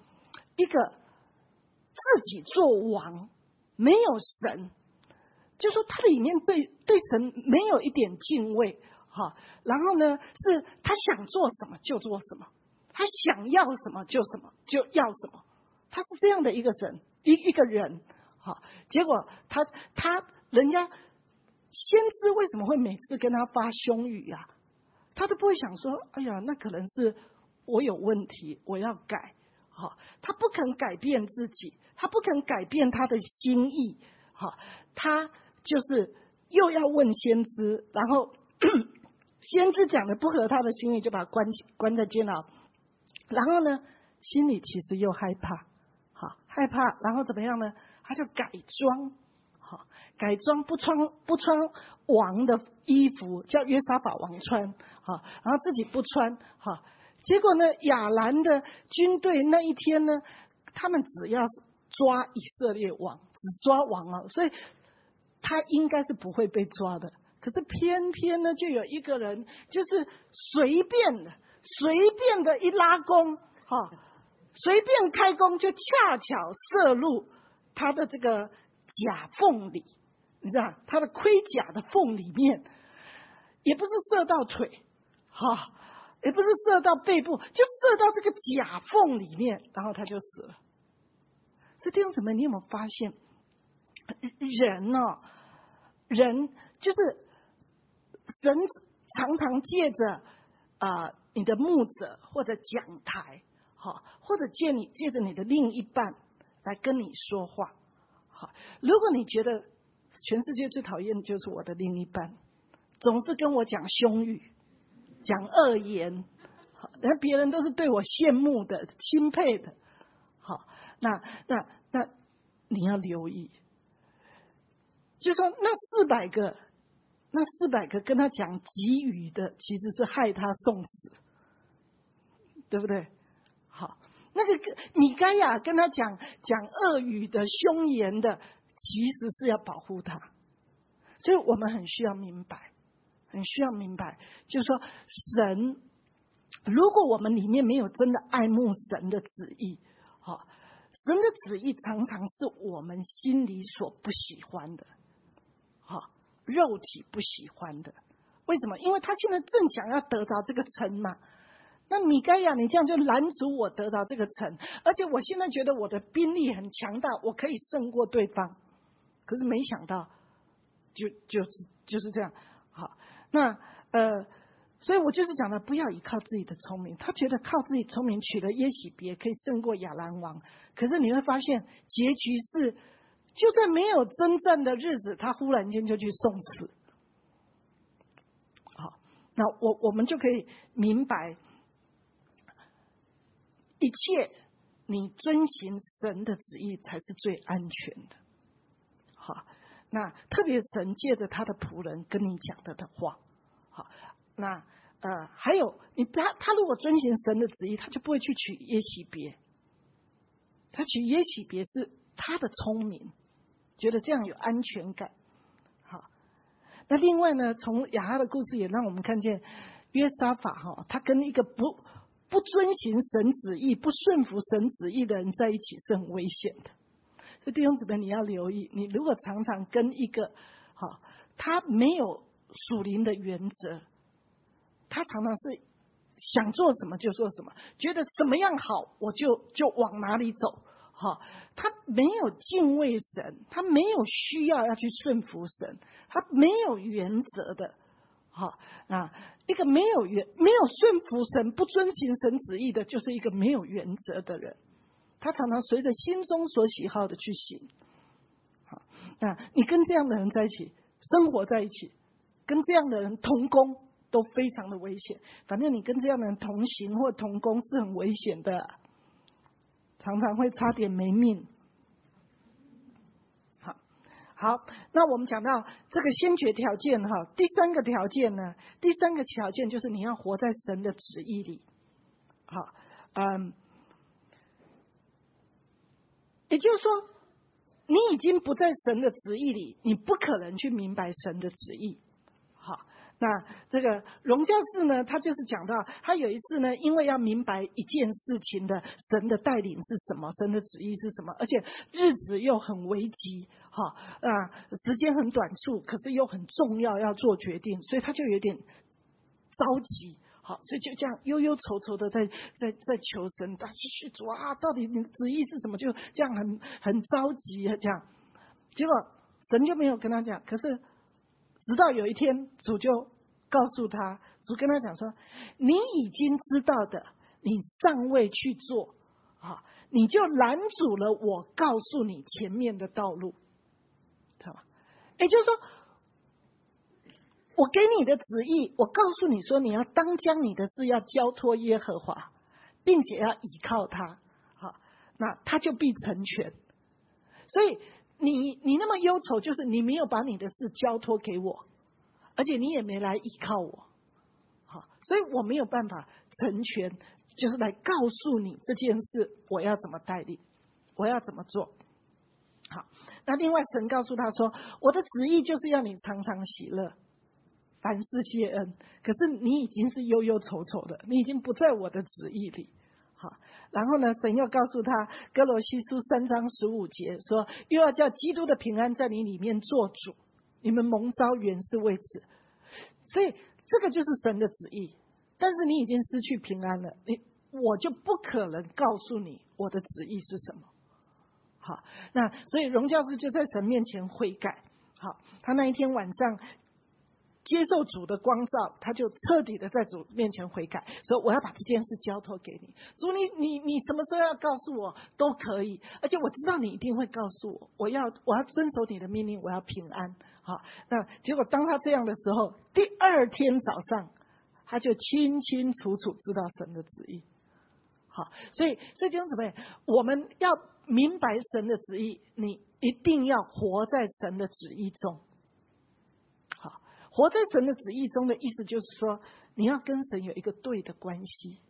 自己做王，没有神。就说他里面对神没有一点敬畏哈，然后呢是他想做什么就做什么，他想要什么就要什么，他是这样的一个神一个人哈。结果人家先知为什么会每次跟他发凶语啊？他都不会想说，哎呀，那可能是我有问题，我要改哈。他不肯改变自己，他不肯改变他的心意哈，他就是又要问先知，然后先知讲的不合他的心意，就把他关在监牢。然后呢，心里其实又害怕，害怕，然后怎么样呢？他就改装，改装不穿王的衣服，叫约沙法王穿，然后自己不穿，结果呢，亚兰的军队那一天呢，他们只要抓以色列王，只抓王所以他应该是不会被抓的，可是偏偏呢，就有一个人就是随便的一拉弓，随便开弓就恰巧射入他的这个甲缝里，你知道，他的盔甲的缝里面，也不是射到腿，也不是射到背部，就射到这个甲缝里面，然后他就死了。所以弟兄姊妹，你有没有发现？人就是神常常借着你的牧者或者讲台，或者借着你的另一半来跟你说话。如果你觉得全世界最讨厌的就是我的另一半，总是跟我讲凶语，讲恶言，然后别人都是对我羡慕的、钦佩的，那你要留意。就说那400个跟他讲给予的，其实是害他送死，对不对？好，那个米该亚跟他讲恶语的、凶言的，其实是要保护他。所以我们很需要明白，就是说神，如果我们里面没有真的爱慕神的旨意，神的旨意常常是我们心里所不喜欢的。肉体不喜欢的，为什么？因为他现在正想要得到这个城嘛。那米该亚，你这样就拦阻我得到这个城，而且我现在觉得我的兵力很强大，我可以胜过对方。可是没想到，就是这样。好，那所以我就是讲的，不要依靠自己的聪明。他觉得靠自己聪明娶了耶洗别可以胜过亚兰王，可是你会发现结局是。就在没有征战的日子，他忽然间就去送死。好，那我们就可以明白，一切你遵行神的旨意才是最安全的。好，那特别神借着他的仆人跟你讲的话，好，那还有他如果遵行神的旨意，他就不会去娶耶洗别。他娶耶洗别是他的聪明。觉得这样有安全感。好，那另外呢，从亚哈的故事也让我们看见， 约沙法哈，他跟一个不遵行神旨意、不顺服神旨意的人在一起是很危险的。所以弟兄姊妹，你要留意，你如果常常跟一个他没有属灵的原则，他常常是想做什么就做什么，觉得怎么样好我就往哪里走。他没有敬畏神，他没有需要去顺服神，他没有原则的。一个没有顺服神、不遵行神旨意的，就是一个没有原则的人。他常常随着心中所喜好的去行。那你跟这样的人在一起，生活在一起，跟这样的人同工都非常的危险。反正你跟这样的人同行或同工是很危险的，常常会差点没命。好，那我们讲到这个先决条件第三个条件呢？第三个条件就是你要活在神的旨意里。也就是说，你已经不在神的旨意里，你不可能去明白神的旨意。那这个荣教士呢，他就是讲到，他有一次呢，因为要明白一件事情的神的带领是什么，神的旨意是什么，而且日子又很危急，时间很短促，可是又很重要，要做决定，所以他就有点着急。所以就这样忧忧愁愁的在求神，去主啊，到底你的旨意是什么？就这样很着急这样。结果神就没有跟他讲，可是直到有一天，主就告诉他，主跟他讲说：“你已经知道的，你尚未去做，你就拦阻了我告诉你前面的道路。”也就是说，我给你的旨意，我告诉你说，你要当将你的事要交托耶和华，并且要倚靠他，那他就必成全。所以你那么忧愁，就是你没有把你的事交托给我，而且你也没来依靠我，所以我没有办法成全，就是来告诉你这件事我要怎么带领，我要怎么做。好，那另外神告诉他说，我的旨意就是要你常常喜乐，凡事谢恩。可是你已经是忧忧愁愁的，你已经不在我的旨意里。然后呢，神又告诉他，哥罗西书3章15节说，又要叫基督的平安在你里面做主，你们蒙召原是为此。所以这个就是神的旨意，但是你已经失去平安了，我就不可能告诉你我的旨意是什么。那所以荣教士就在神面前悔改。他那一天晚上接受主的光照，他就彻底的在主面前悔改，说我要把这件事交托给你，主你什么时候要告诉我都可以，而且我知道你一定会告诉我，我要遵守你的命令，我要平安。那结果当他这样的时候，第二天早上他就清清楚楚知道神的旨意。所以弟兄姊妹，我们要明白神的旨意，你一定要活在神的旨意中。活在神的旨意中的意思就是说，你要跟神有一个对的关系。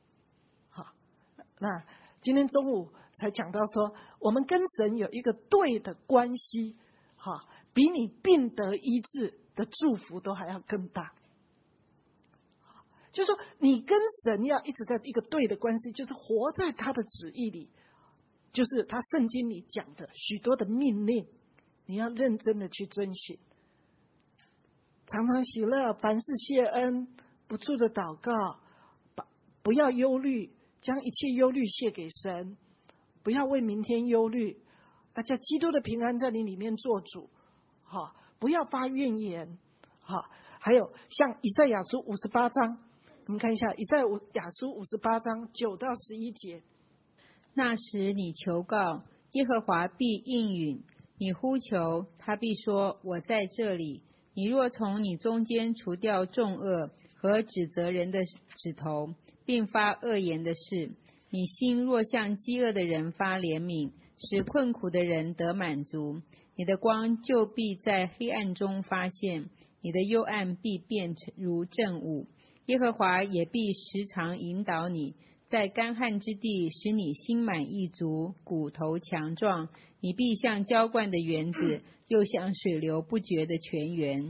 那今天中午才讲到说，我们跟神有一个对的关系，比你病得医治的祝福都还要更大。就是说，你跟神要一直在一个对的关系，就是活在他的旨意里，就是他圣经里讲的许多的命令，你要认真的去遵行。常常喜乐，凡事谢恩，不住的祷告，不要忧虑，将一切忧虑卸给神，不要为明天忧虑，叫基督的平安在你里面做主。不要发怨言。还有像以赛亚书58章，我们看一下以赛亚书58章9到11节。 那时你求告，耶和华必应允；你呼求，他必说：我在这里。你若从你中间除掉重恶和指责人的指头，并发恶言的事，你心若向饥饿的人发怜悯，使困苦的人得满足，你的光就必在黑暗中发现，你的幽暗必变如正午。耶和华也必时常引导你，在干旱之地使你心满意足，骨头强壮，你必像浇灌的园子，又像水流不绝的泉源。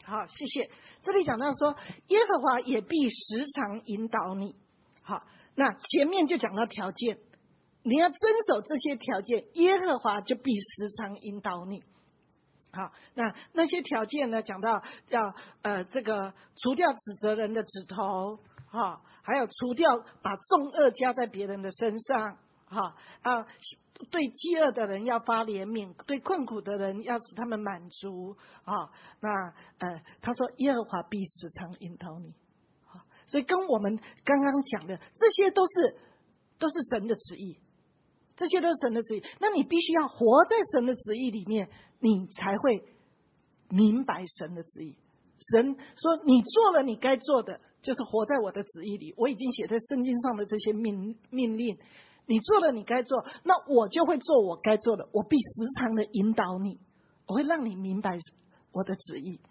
好，谢谢。这里讲到说，耶和华也必时常引导你。好，那前面就讲到条件，你要遵守这些条件，耶和华就必时常引导你。好，那些条件呢？讲到要这个除掉指责人的指头，哈，还有除掉把重恶加在别人的身上，哈对饥饿的人要发怜悯，对困苦的人要使他们满足，啊，那他说耶和华必时常引导你，好，所以跟我们刚刚讲的这些都是神的旨意。这些都是神的旨意，那你必须要活在神的旨意里面，你才会明白神的旨意。神说你做了你该做的，就是活在我的旨意里，我已经写在圣经上的这些命令，你做了你该做，那我就会做我该做的，我必时常的引导你，我会让你明白我的旨意。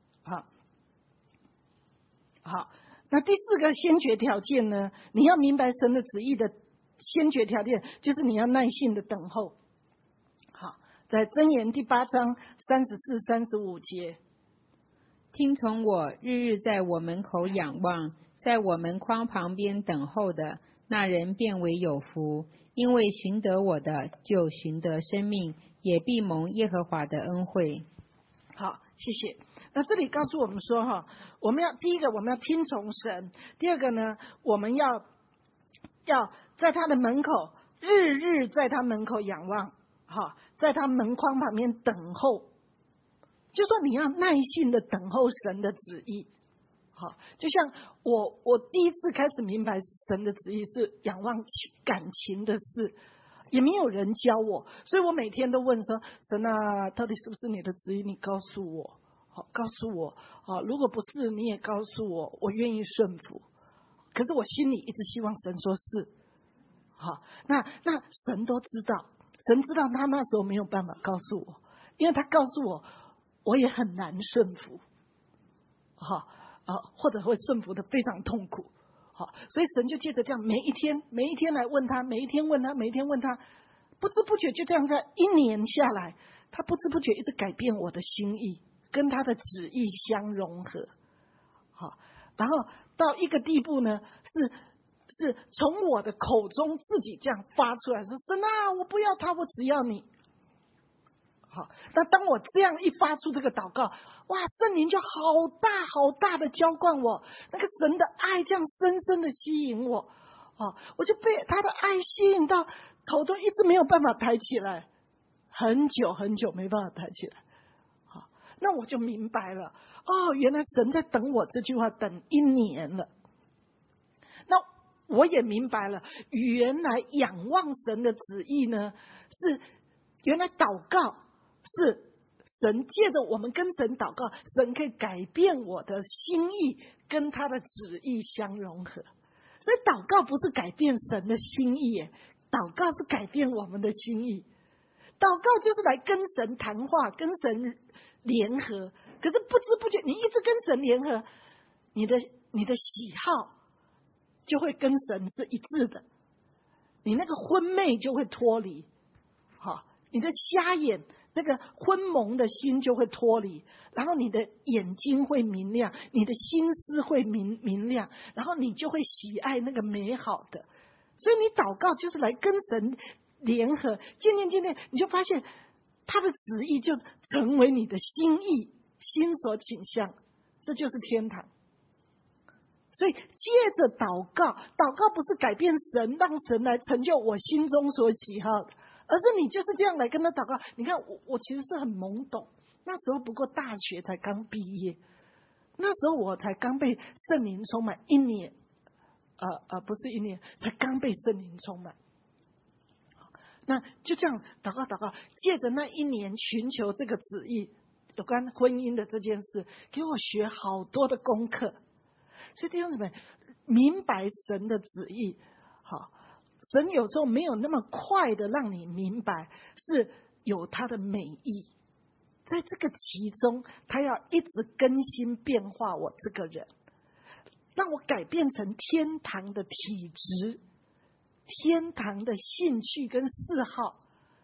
好，那第4个先决条件呢，你要明白神的旨意的先决条件就是你要耐心的等候。好，在箴言第8章34、35节， 听从我，日日在我门口仰望，在我门框旁边等候的，那人便为有福，因为寻得我的就寻得生命，也必蒙耶和华的恩惠。 好，谢谢。那这里告诉我们说，我们要第一个我们要听从神，第二个呢，我们要在他的门口，日日在他门口仰望，在他门框旁边等候，就说你要耐心的等候神的旨意。好，就像我第一次开始明白神的旨意是仰望感情的事，也没有人教我，所以我每天都问说，神啊，到底是不是你的旨意？你告诉我，好，告诉我，好，如果不是你也告诉我，我愿意顺服。可是我心里一直希望神说是。好，那神都知道，神知道他那时候没有办法告诉我，因为他告诉我，我也很难顺服，或者会顺服的非常痛苦，好，所以神就借着这样每一天来问他，每一天问他，不知不觉就这样在1年下来，他不知不觉一直改变我的心意，跟他的旨意相融合，好，然后到一个地步呢，是从我的口中自己这样发出来，说神啊，我不要他，我只要你。好，那当我这样一发出这个祷告，哇，圣灵就好大的浇灌我，那个神的爱这样深深的吸引我，我就被他的爱吸引到头都一直没有办法抬起来，很久没办法抬起来。好，那我就明白了，原来神在等我这句话等1年了。那我也明白了，原来仰望神的旨意呢，是原来祷告是神借着我们跟神祷告，神可以改变我的心意，跟他的旨意相融合。所以祷告不是改变神的心意耶，祷告是改变我们的心意。祷告就是来跟神谈话，跟神联合。可是不知不觉，你一直跟神联合，你的喜好就会跟神是一致的，你那个昏昧就会脱离，你的瞎眼那个昏蒙的心就会脱离，然后你的眼睛会明亮，你的心思会明亮，然后你就会喜爱那个美好的。所以你祷告就是来跟神联合，渐渐你就发现他的旨意就成为你的心意，心所倾向，这就是天堂。所以借着祷告不是改变神，让神来成就我心中所喜好的，而是你就是这样来跟他祷告。你看我其实是很懵懂，那时候不过大学才刚毕业，那时候我才刚被圣灵充满1年，不是1年，才刚被圣灵充满。那就这样祷告，借着那1年寻求这个旨意，有关婚姻的这件事，给我学好多的功课。所以弟兄姊妹，明白神的旨意，好，神有时候没有那么快的让你明白，是有他的美意，在这个其中，他要一直更新变化我这个人，让我改变成天堂的体质，天堂的兴趣跟嗜好，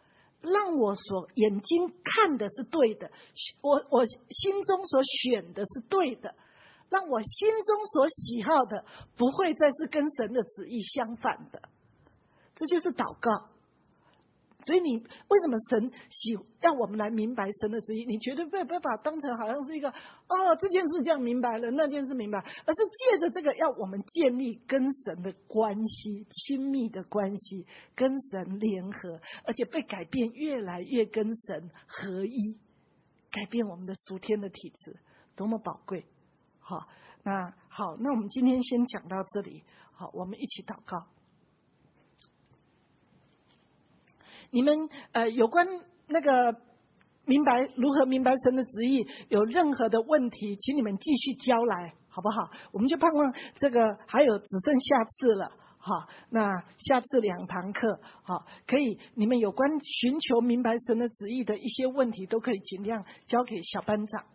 让我所眼睛看的是对的，我心中所选的是对的，让我心中所喜好的不会再是跟神的旨意相反的。这就是祷告。所以你为什么神让我们来明白神的旨意？你绝对不要把它当成好像是一个这件事这样明白了，那件事明白，而是借着这个要我们建立跟神的关系，亲密的关系，跟神联合，而且被改变，越来越跟神合一，改变我们的属天的体质，多么宝贵！好，那我们今天先讲到这里。好，我们一起祷告。你们有关那个如何明白神的旨意，有任何的问题，请你们继续交来，好不好？我们就盼望这个还有只剩下次了，好，那下次2堂课，好，可以你们有关寻求明白神的旨意的一些问题，都可以尽量交给小班长。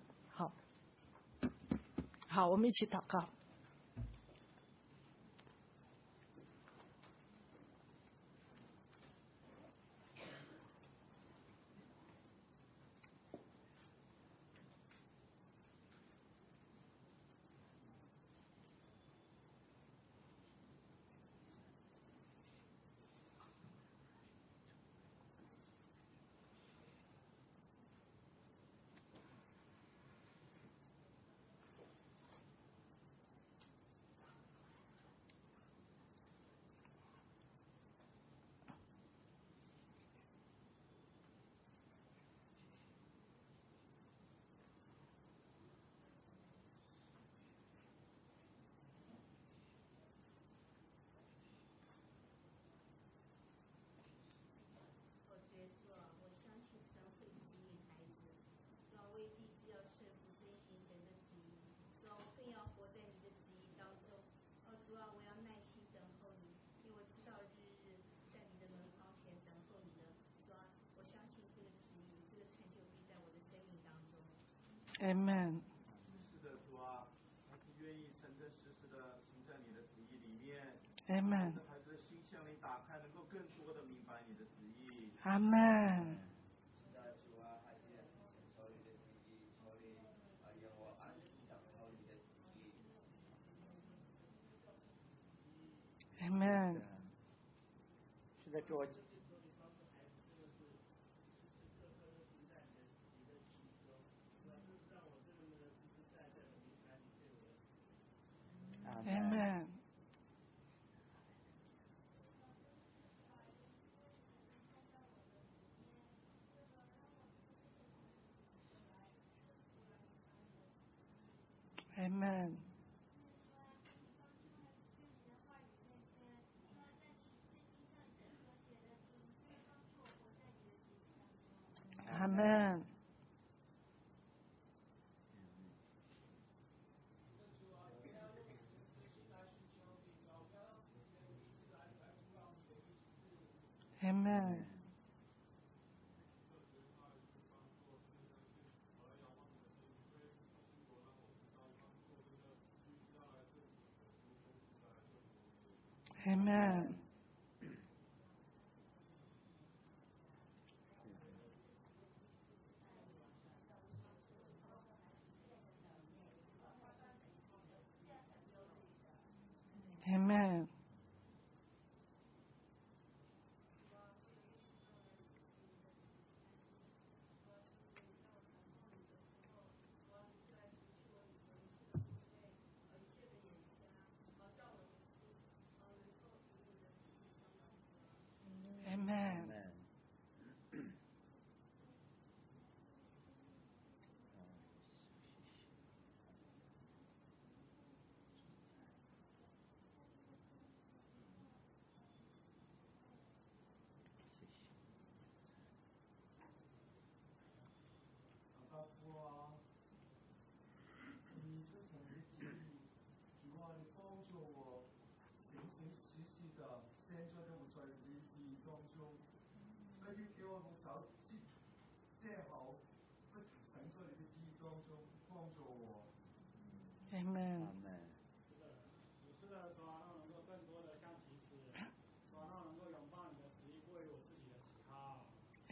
好，我们一起祷告。Amen。 是的，主啊，还是愿意诚诚实实的行在你的旨意里面。 Amen。 孩子的心向你打开，能够更多的明白你的旨意。 Amen。 是的，主啊，还是要承受你的旨意，求你让我安心等候你的旨意。 Amen。 是的，主。 Amen。Amen。Amen。Amen。Amen。Amen。Amen。 是的，主啊，让我能够更多的像其实，主啊，让我能够拥抱你的旨意，过于我自己的喜好。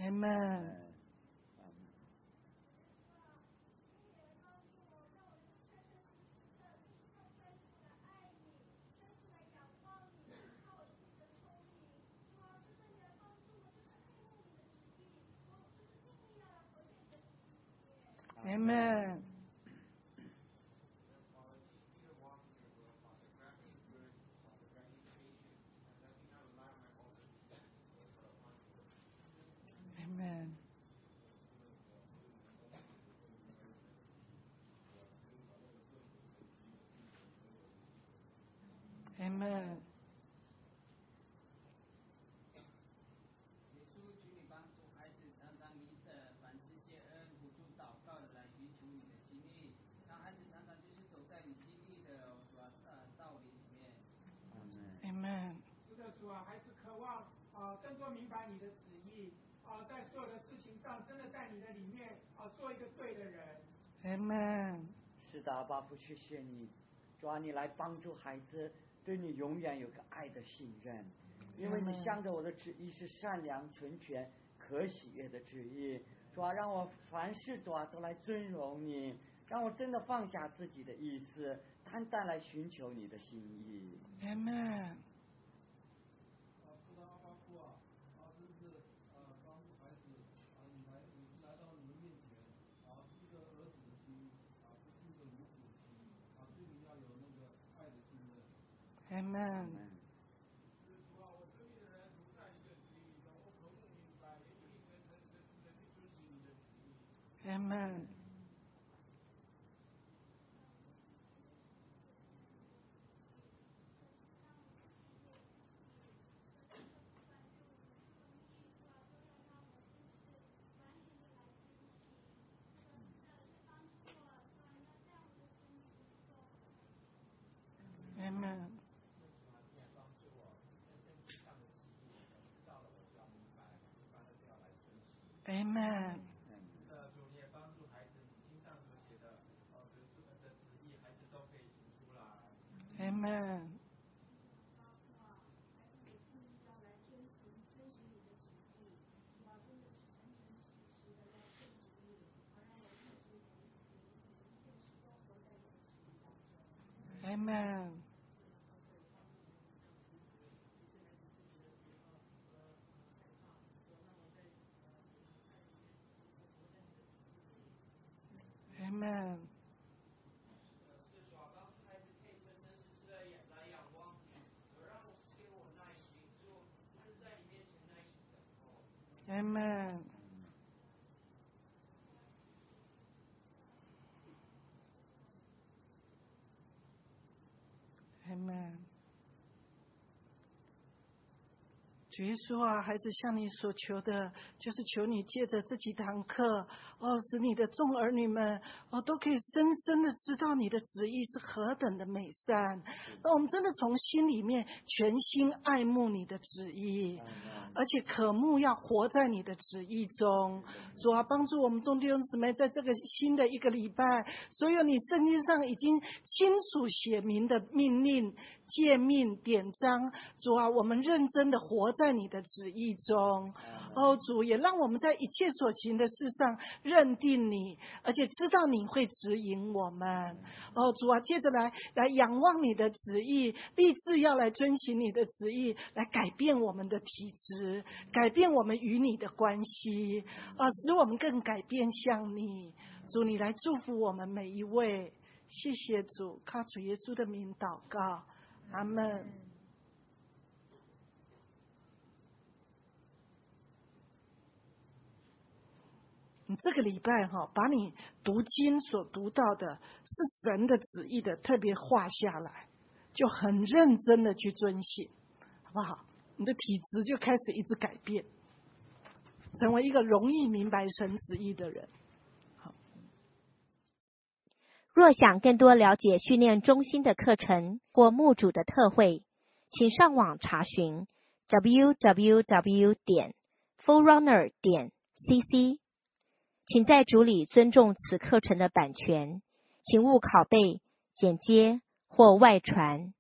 Amen。Amen。Amen。Amen。 耶稣，求你帮助孩子常常以凡事谢恩、不住祷告的来寻求你的心意，让孩子常常就是走在你心意的道理里面。 Amen。 是的，主啊，孩子渴望更多明白你的旨意在所有的事情上，真的在你的里面做一个对的人。 Amen。 是的，阿爸父，谢谢你，主啊，你来帮助孩子对你永远有个爱的信任，因为你向着我的旨意是善良、纯全、可喜悦的旨意。主啊，让我凡事主啊都来尊荣你，让我真的放下自己的意思，单单来寻求你的心意。 Amen。 是的，阿爸父啊，真是帮助孩子你是来到你们面前是一个儿子的心不是一个母子的心对你要有那个爱的信任。 Amen。 主啊，我生命的人不在你的旨意中，我渴慕明白，也有你诚实的去遵循你的旨意。 Amen。Amen。Amen。 主，你也帮助孩子，你经上所写的的旨意，孩子都可以行出来。 Amen。Amen。Amen。 是主啊，帮助孩子可以真真实实的来仰望你，让我赐给我耐心，使我一直在你面前耐心等候。 Amen。Amen。主耶稣啊，孩子向你所求的，就是求你借着这几堂课，使你的众儿女们，都可以深深的知道你的旨意是何等的美善。那我们真的从心里面全心爱慕你的旨意，而且渴慕要活在你的旨意中。主啊，帮助我们众弟兄姊妹在这个新的一个礼拜，所有你圣经上已经清楚写明的命令、诫命、典章，主啊，我们认真的活在你的旨意中。主也让我们在一切所行的事上认定你，而且知道你会指引我们。主啊，接着来仰望你的旨意，立志要来遵行你的旨意，来改变我们的体质，改变我们与你的关系，使我们更改变像你。主，你来祝福我们每一位。谢谢主，靠主耶稣的名祷告，阿们。你这个礼拜把你读经所读到的是神的旨意的特别画下来，就很认真的去遵行，好不好？你的体质就开始一直改变，成为一个容易明白神旨意的人。 若想更多了解训练中心的课程或牧主的特会，请上网查询 www.forerunner.cc。请在主里尊重此课程的版权，请勿拷贝、剪接或外传。